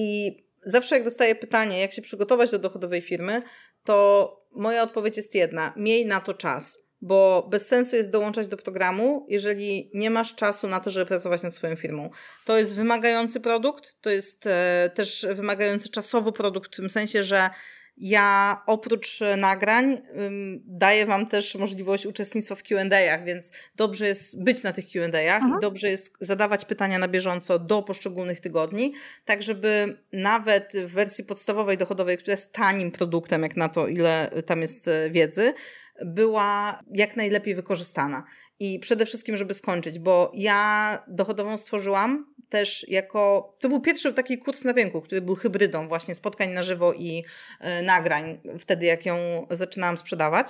B: I zawsze jak dostaję pytanie, jak się przygotować do dochodowej firmy, to moja odpowiedź jest jedna, miej na to czas. Bo bez sensu jest dołączać do programu, jeżeli nie masz czasu na to, żeby pracować nad swoją firmą. To jest wymagający produkt, to jest e, też wymagający czasowo produkt, w tym sensie, że ja oprócz nagrań ym, daję Wam też możliwość uczestnictwa w Q and A'ach, więc dobrze jest być na tych Q and A'ach i dobrze jest zadawać pytania na bieżąco do poszczególnych tygodni, tak żeby nawet w wersji podstawowej dochodowej, która jest tanim produktem, jak na to, ile tam jest wiedzy, była jak najlepiej wykorzystana. I przede wszystkim, żeby skończyć, bo ja dochodową stworzyłam też jako, to był pierwszy taki kurs na rynku, który był hybrydą właśnie spotkań na żywo i y, nagrań, wtedy jak ją zaczynałam sprzedawać.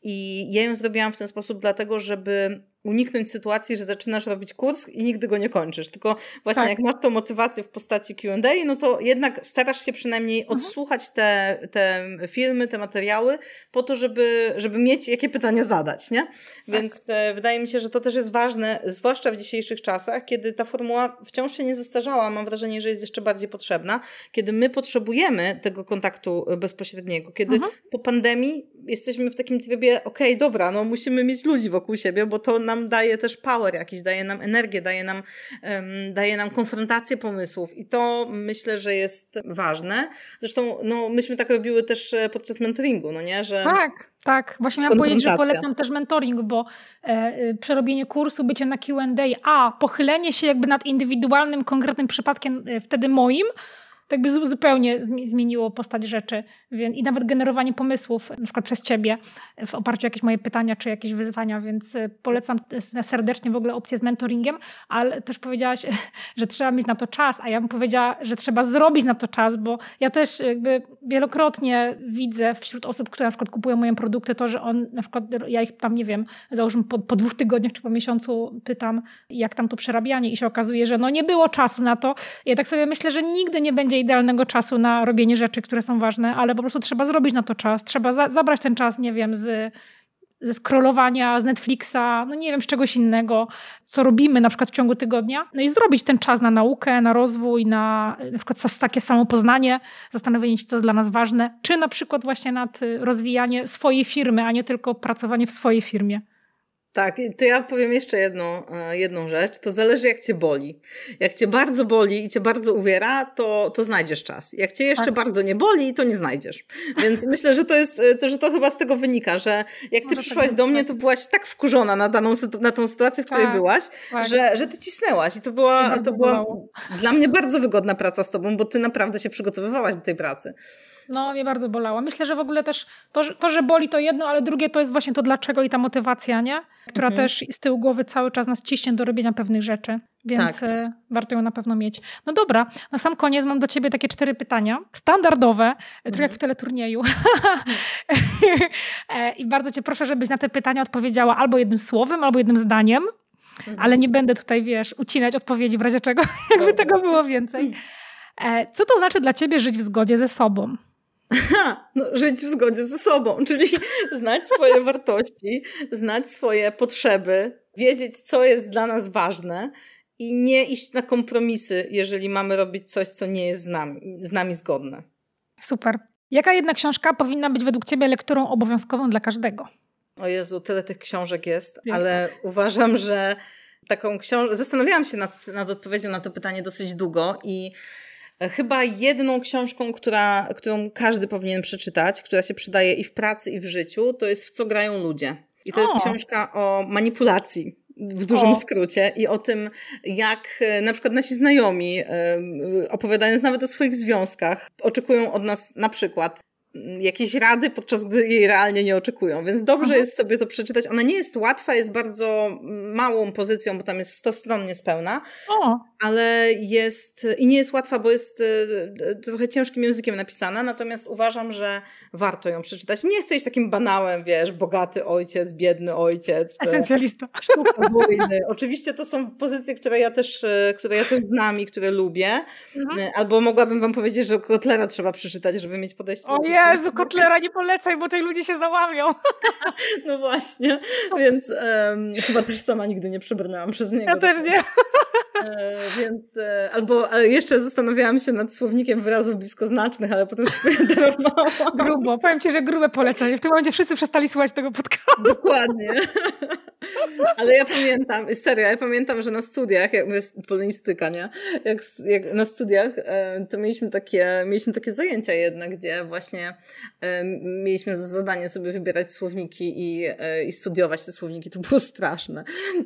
B: I ja ją zrobiłam w ten sposób dlatego, żeby uniknąć sytuacji, że zaczynasz robić kurs i nigdy go nie kończysz. Tylko właśnie tak. Jak masz tą motywację w postaci Q and A, no to jednak starasz się przynajmniej mhm. odsłuchać te, te filmy, te materiały po to, żeby, żeby mieć jakie pytania zadać, nie? Więc tak. wydaje mi się, że to też jest ważne, zwłaszcza w dzisiejszych czasach, kiedy ta formuła wciąż się nie zestarzała. Mam wrażenie, że jest jeszcze bardziej potrzebna. Kiedy my potrzebujemy tego kontaktu bezpośredniego. Kiedy mhm. po pandemii jesteśmy w takim trybie, okej, okay, dobra, no musimy mieć ludzi wokół siebie, bo to nam daje też power jakiś, daje nam energię, daje nam, um, daje nam konfrontację pomysłów i to myślę, że jest ważne. Zresztą no, myśmy tak robiły też podczas mentoringu, no nie? Że
A: tak, tak. Właśnie miałam powiedzieć, że polecam też mentoring, bo e, przerobienie kursu, bycie na Q and A, a pochylenie się jakby nad indywidualnym, konkretnym przypadkiem e, wtedy moim, tak by zupełnie zmieniło postać rzeczy. I nawet generowanie pomysłów, na przykład przez Ciebie, w oparciu o jakieś moje pytania czy jakieś wyzwania, więc polecam serdecznie w ogóle opcję z mentoringiem, ale też powiedziałaś, że trzeba mieć na to czas, a ja bym powiedziała, że trzeba zrobić na to czas, bo ja też jakby wielokrotnie widzę wśród osób, które na przykład kupują moje produkty, to, że on na przykład, ja ich tam, nie wiem, załóżmy po, po dwóch tygodniach czy po miesiącu pytam, jak tam to przerabianie i się okazuje, że no nie było czasu na to. I ja tak sobie myślę, że nigdy nie będzie idealnego czasu na robienie rzeczy, które są ważne, ale po prostu trzeba zrobić na to czas. Trzeba za- zabrać ten czas, nie wiem, z, ze scrollowania, z Netflixa, no nie wiem, z czegoś innego, co robimy na przykład w ciągu tygodnia. No i zrobić ten czas na naukę, na rozwój, na na przykład takie samopoznanie, zastanowienie się, co jest dla nas ważne, czy na przykład właśnie nad rozwijanie swojej firmy, a nie tylko pracowanie w swojej firmie.
B: Tak, to ja powiem jeszcze jedną, jedną rzecz. To zależy, jak Cię boli. Jak Cię bardzo boli i Cię bardzo uwiera, to, to znajdziesz czas. Jak Cię jeszcze tak. bardzo nie boli, to nie znajdziesz. Więc myślę, że to jest, to, że to chyba z tego wynika, że jak Ty Może przyszłaś tak do mnie, to byłaś tak wkurzona na daną, na tą sytuację, w której tak, byłaś, tak. Że, że Ty cisnęłaś. I to była, to była dla mnie bardzo wygodna praca z Tobą, bo Ty naprawdę się przygotowywałaś do tej pracy.
A: No, mnie bardzo bolało. Myślę, że w ogóle też to, że, to, że boli, to jedno, ale drugie to jest właśnie to dlaczego i ta motywacja, nie? Która mhm. też z tyłu głowy cały czas nas ciśnie do robienia pewnych rzeczy, więc tak. warto ją na pewno mieć. No dobra, na sam koniec mam do Ciebie takie cztery pytania, standardowe, mhm. trochę jak w teleturnieju. I bardzo Cię proszę, żebyś na te pytania odpowiedziała albo jednym słowem, albo jednym zdaniem, mhm. ale nie będę tutaj, wiesz, ucinać odpowiedzi w razie czego, jakby tego było więcej. Co to znaczy dla Ciebie żyć w zgodzie ze sobą?
B: Ha, no, żyć w zgodzie ze sobą, czyli znać swoje wartości, znać swoje potrzeby, wiedzieć, co jest dla nas ważne i nie iść na kompromisy, jeżeli mamy robić coś, co nie jest z nami, z nami zgodne.
A: Super. Jaka jedna książka powinna być według Ciebie lekturą obowiązkową dla każdego?
B: O Jezu, tyle tych książek jest, jest. Ale uważam, że taką książkę... Zastanawiałam się nad, nad odpowiedzią na to pytanie dosyć długo i chyba jedną książką, która, którą każdy powinien przeczytać, która się przydaje i w pracy, i w życiu, to jest W co grają ludzie. I to o. jest książka o manipulacji, w dużym o. skrócie, i o tym, jak na przykład nasi znajomi, opowiadając nawet o swoich związkach, oczekują od nas na przykład jakieś rady, podczas gdy jej realnie nie oczekują. Więc dobrze Aha. jest sobie to przeczytać. Ona nie jest łatwa, jest bardzo małą pozycją, bo tam jest sto stron niespełna, o. ale jest i nie jest łatwa, bo jest trochę ciężkim językiem napisana, natomiast uważam, że warto ją przeczytać. Nie chcę iść takim banałem, wiesz, bogaty ojciec, biedny ojciec.
A: Esencjalista.
B: Sztuka wojny. Oczywiście to są pozycje, które ja też, które ja też znam i które lubię. Mhm. Albo mogłabym wam powiedzieć, że Kotlera trzeba przeczytać, żeby mieć podejście.
A: O Jezu, Kotlera nie polecaj, bo tej ludzie się załamią.
B: No właśnie, więc um, chyba też sama nigdy nie przebrnęłam przez niego.
A: Ja też nie.
B: E, więc, e, albo e, jeszcze zastanawiałam się nad słownikiem wyrazów bliskoznacznych, ale potem sobie darowałam.
A: Grubo, powiem ci, że grube polecenie. W tym momencie wszyscy przestali słuchać tego podcastu.
B: Dokładnie. Ale ja pamiętam, serio, ja pamiętam, że na studiach, jak jest polonistyka, nie? Jak, jak na studiach, to mieliśmy takie, mieliśmy takie zajęcia jedne, gdzie właśnie mieliśmy za zadanie sobie wybierać słowniki i, i studiować te słowniki. To było straszne.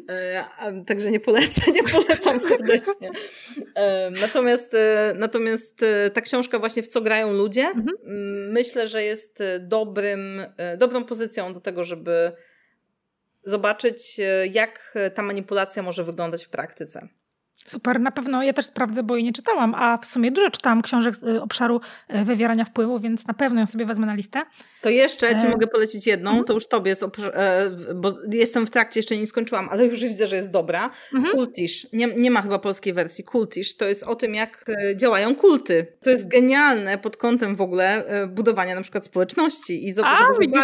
B: Także nie polecam, nie polecam serdecznie. Natomiast, natomiast ta książka właśnie W co grają ludzie, mhm. myślę, że jest dobrym, dobrą pozycją do tego, żeby zobaczyć, jak ta manipulacja może wyglądać w praktyce.
A: Super, na pewno ja też sprawdzę, bo jej nie czytałam, a w sumie dużo czytałam książek z obszaru wywierania wpływu, więc na pewno ją sobie wezmę na listę.
B: To jeszcze ci e... mogę polecić jedną, mhm. to już tobie jest, bo jestem w trakcie, jeszcze nie skończyłam, ale już widzę, że jest dobra. Mhm. Kultish, nie, nie ma chyba polskiej wersji. Kultish to jest o tym, jak działają kulty. To jest genialne pod kątem w ogóle budowania na przykład społeczności i zobaczyć,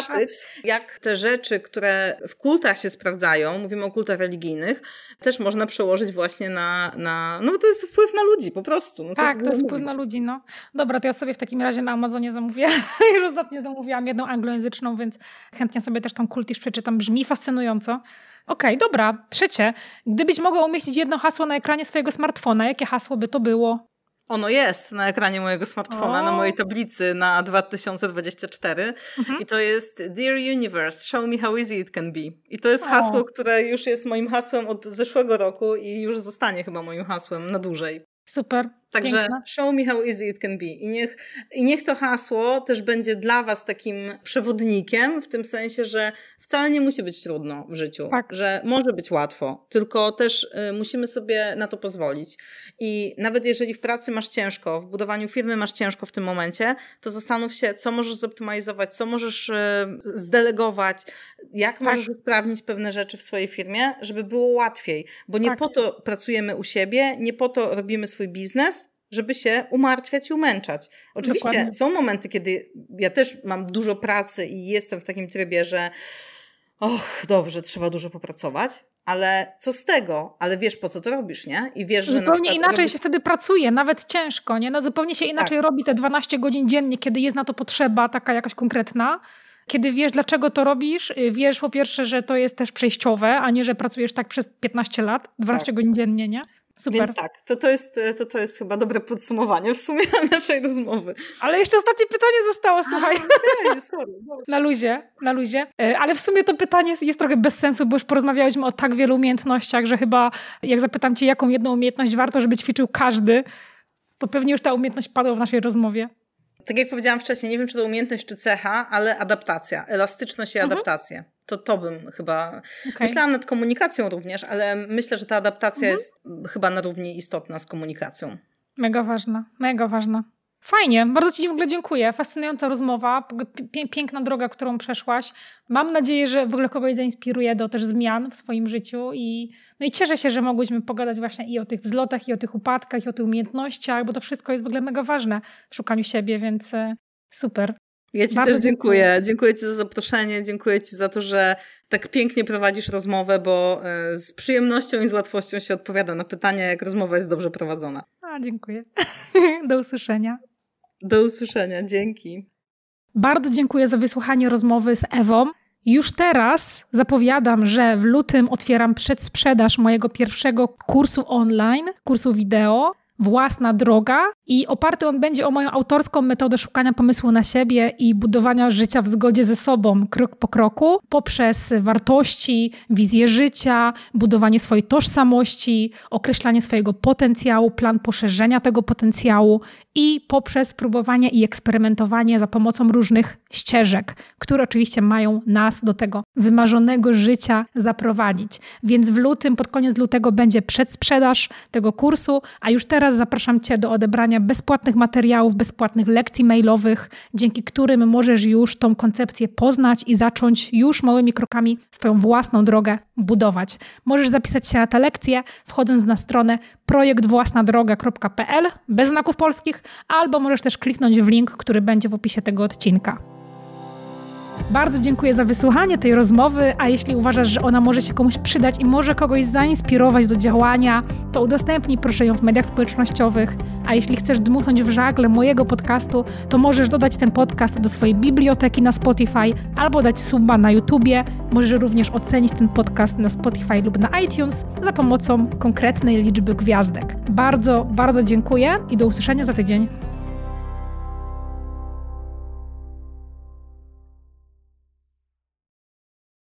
B: jak te rzeczy, które w kultach się sprawdzają, mówimy o kultach religijnych, też można przełożyć właśnie na Na, no bo to jest wpływ na ludzi po prostu. No,
A: tak, to jest wpływ na ludzi, no. Dobra, to ja sobie w takim razie na Amazonie zamówię. Już ostatnio zamówiłam jedną anglojęzyczną, więc chętnie sobie też tą Kultish przeczytam. Brzmi fascynująco. Okej, okay, dobra. Trzecie. Gdybyś mogła umieścić jedno hasło na ekranie swojego smartfona, jakie hasło by to było?
B: Ono jest na ekranie mojego smartfona, o. na mojej tablicy na dwa tysiące dwudziesty czwarty mhm. i to jest Dear Universe, show me how easy it can be. I to jest o. hasło, które już jest moim hasłem od zeszłego roku i już zostanie chyba moim hasłem na dłużej.
A: Super.
B: Także
A: Piękna.
B: show me how easy it can be. I niech, I niech to hasło też będzie dla was takim przewodnikiem, w tym sensie, że wcale nie musi być trudno w życiu. Tak. Że może być łatwo, tylko też y, musimy sobie na to pozwolić. I nawet jeżeli w pracy masz ciężko, w budowaniu firmy masz ciężko w tym momencie, to zastanów się, co możesz zoptymalizować, co możesz y, zdelegować, jak tak. możesz usprawnić pewne rzeczy w swojej firmie, żeby było łatwiej. Bo nie tak. po to pracujemy u siebie, nie po to robimy swój biznes, żeby się umartwiać i umęczać. Oczywiście Dokładnie. Są momenty, kiedy ja też mam dużo pracy i jestem w takim trybie, że och, dobrze, trzeba dużo popracować, ale co z tego? Ale wiesz, po co to robisz, nie? I wiesz, że
A: zupełnie inaczej
B: robisz...
A: się wtedy pracuje, nawet ciężko, nie? No zupełnie się inaczej tak. robi te dwanaście godzin dziennie, kiedy jest na to potrzeba taka jakaś konkretna. Kiedy wiesz, dlaczego to robisz, wiesz po pierwsze, że to jest też przejściowe, a nie, że pracujesz tak przez piętnaście lat, dwanaście tak. godzin dziennie, nie? Super.
B: Więc tak, to, to, jest, to, to jest chyba dobre podsumowanie w sumie naszej rozmowy.
A: Ale jeszcze ostatnie pytanie zostało, słuchaj.
B: A, okay, sorry.
A: Na luzie, na luzie. Ale w sumie to pytanie jest trochę bez sensu, bo już porozmawiałyśmy o tak wielu umiejętnościach, że chyba jak zapytam cię, jaką jedną umiejętność warto, żeby ćwiczył każdy, to pewnie już ta umiejętność padła w naszej rozmowie.
B: Tak jak powiedziałam wcześniej, nie wiem, czy to umiejętność, czy cecha, ale adaptacja, elastyczność i mhm. adaptacja. To to bym chyba... Okay. Myślałam nad komunikacją również, ale myślę, że ta adaptacja mhm. jest chyba na równi istotna z komunikacją.
A: Mega ważna, mega ważna. Fajnie, bardzo ci w ogóle dziękuję. Fascynująca rozmowa, piękna droga, którą przeszłaś. Mam nadzieję, że w ogóle kogoś zainspiruje do też zmian w swoim życiu i, no i cieszę się, że mogłyśmy pogadać właśnie i o tych wzlotach, i o tych upadkach, i o tych umiejętnościach, bo to wszystko jest w ogóle mega ważne w szukaniu siebie, więc super.
B: Ja ci bardzo też dziękuję. dziękuję. Dziękuję ci za zaproszenie, dziękuję ci za to, że tak pięknie prowadzisz rozmowę, bo z przyjemnością i z łatwością się odpowiada na pytania, jak rozmowa jest dobrze prowadzona.
A: A, dziękuję. Do usłyszenia.
B: Do usłyszenia, dzięki.
A: Bardzo dziękuję za wysłuchanie rozmowy z Ewą. Już teraz zapowiadam, że w lutym otwieram przedsprzedaż mojego pierwszego kursu online, kursu wideo. Własna droga i oparty on będzie o moją autorską metodę szukania pomysłu na siebie i budowania życia w zgodzie ze sobą, krok po kroku, poprzez wartości, wizję życia, budowanie swojej tożsamości, określanie swojego potencjału, plan poszerzenia tego potencjału i poprzez próbowanie i eksperymentowanie za pomocą różnych ścieżek, które oczywiście mają nas do tego wymarzonego życia zaprowadzić. Więc w lutym, pod koniec lutego będzie przedsprzedaż tego kursu, a już teraz zapraszam Cię do odebrania bezpłatnych materiałów, bezpłatnych lekcji mailowych, dzięki którym możesz już tą koncepcję poznać i zacząć już małymi krokami swoją własną drogę budować. Możesz zapisać się na te lekcje, wchodząc na stronę projekt własna droga kropka p l bez znaków polskich, albo możesz też kliknąć w link, który będzie w opisie tego odcinka. Bardzo dziękuję za wysłuchanie tej rozmowy, a jeśli uważasz, że ona może się komuś przydać i może kogoś zainspirować do działania, to udostępnij proszę ją w mediach społecznościowych, a jeśli chcesz dmuchnąć w żagle mojego podcastu, to możesz dodać ten podcast do swojej biblioteki na Spotify albo dać suba na YouTubie. Możesz również ocenić ten podcast na Spotify lub na iTunes za pomocą konkretnej liczby gwiazdek. Bardzo, bardzo dziękuję i do usłyszenia za tydzień.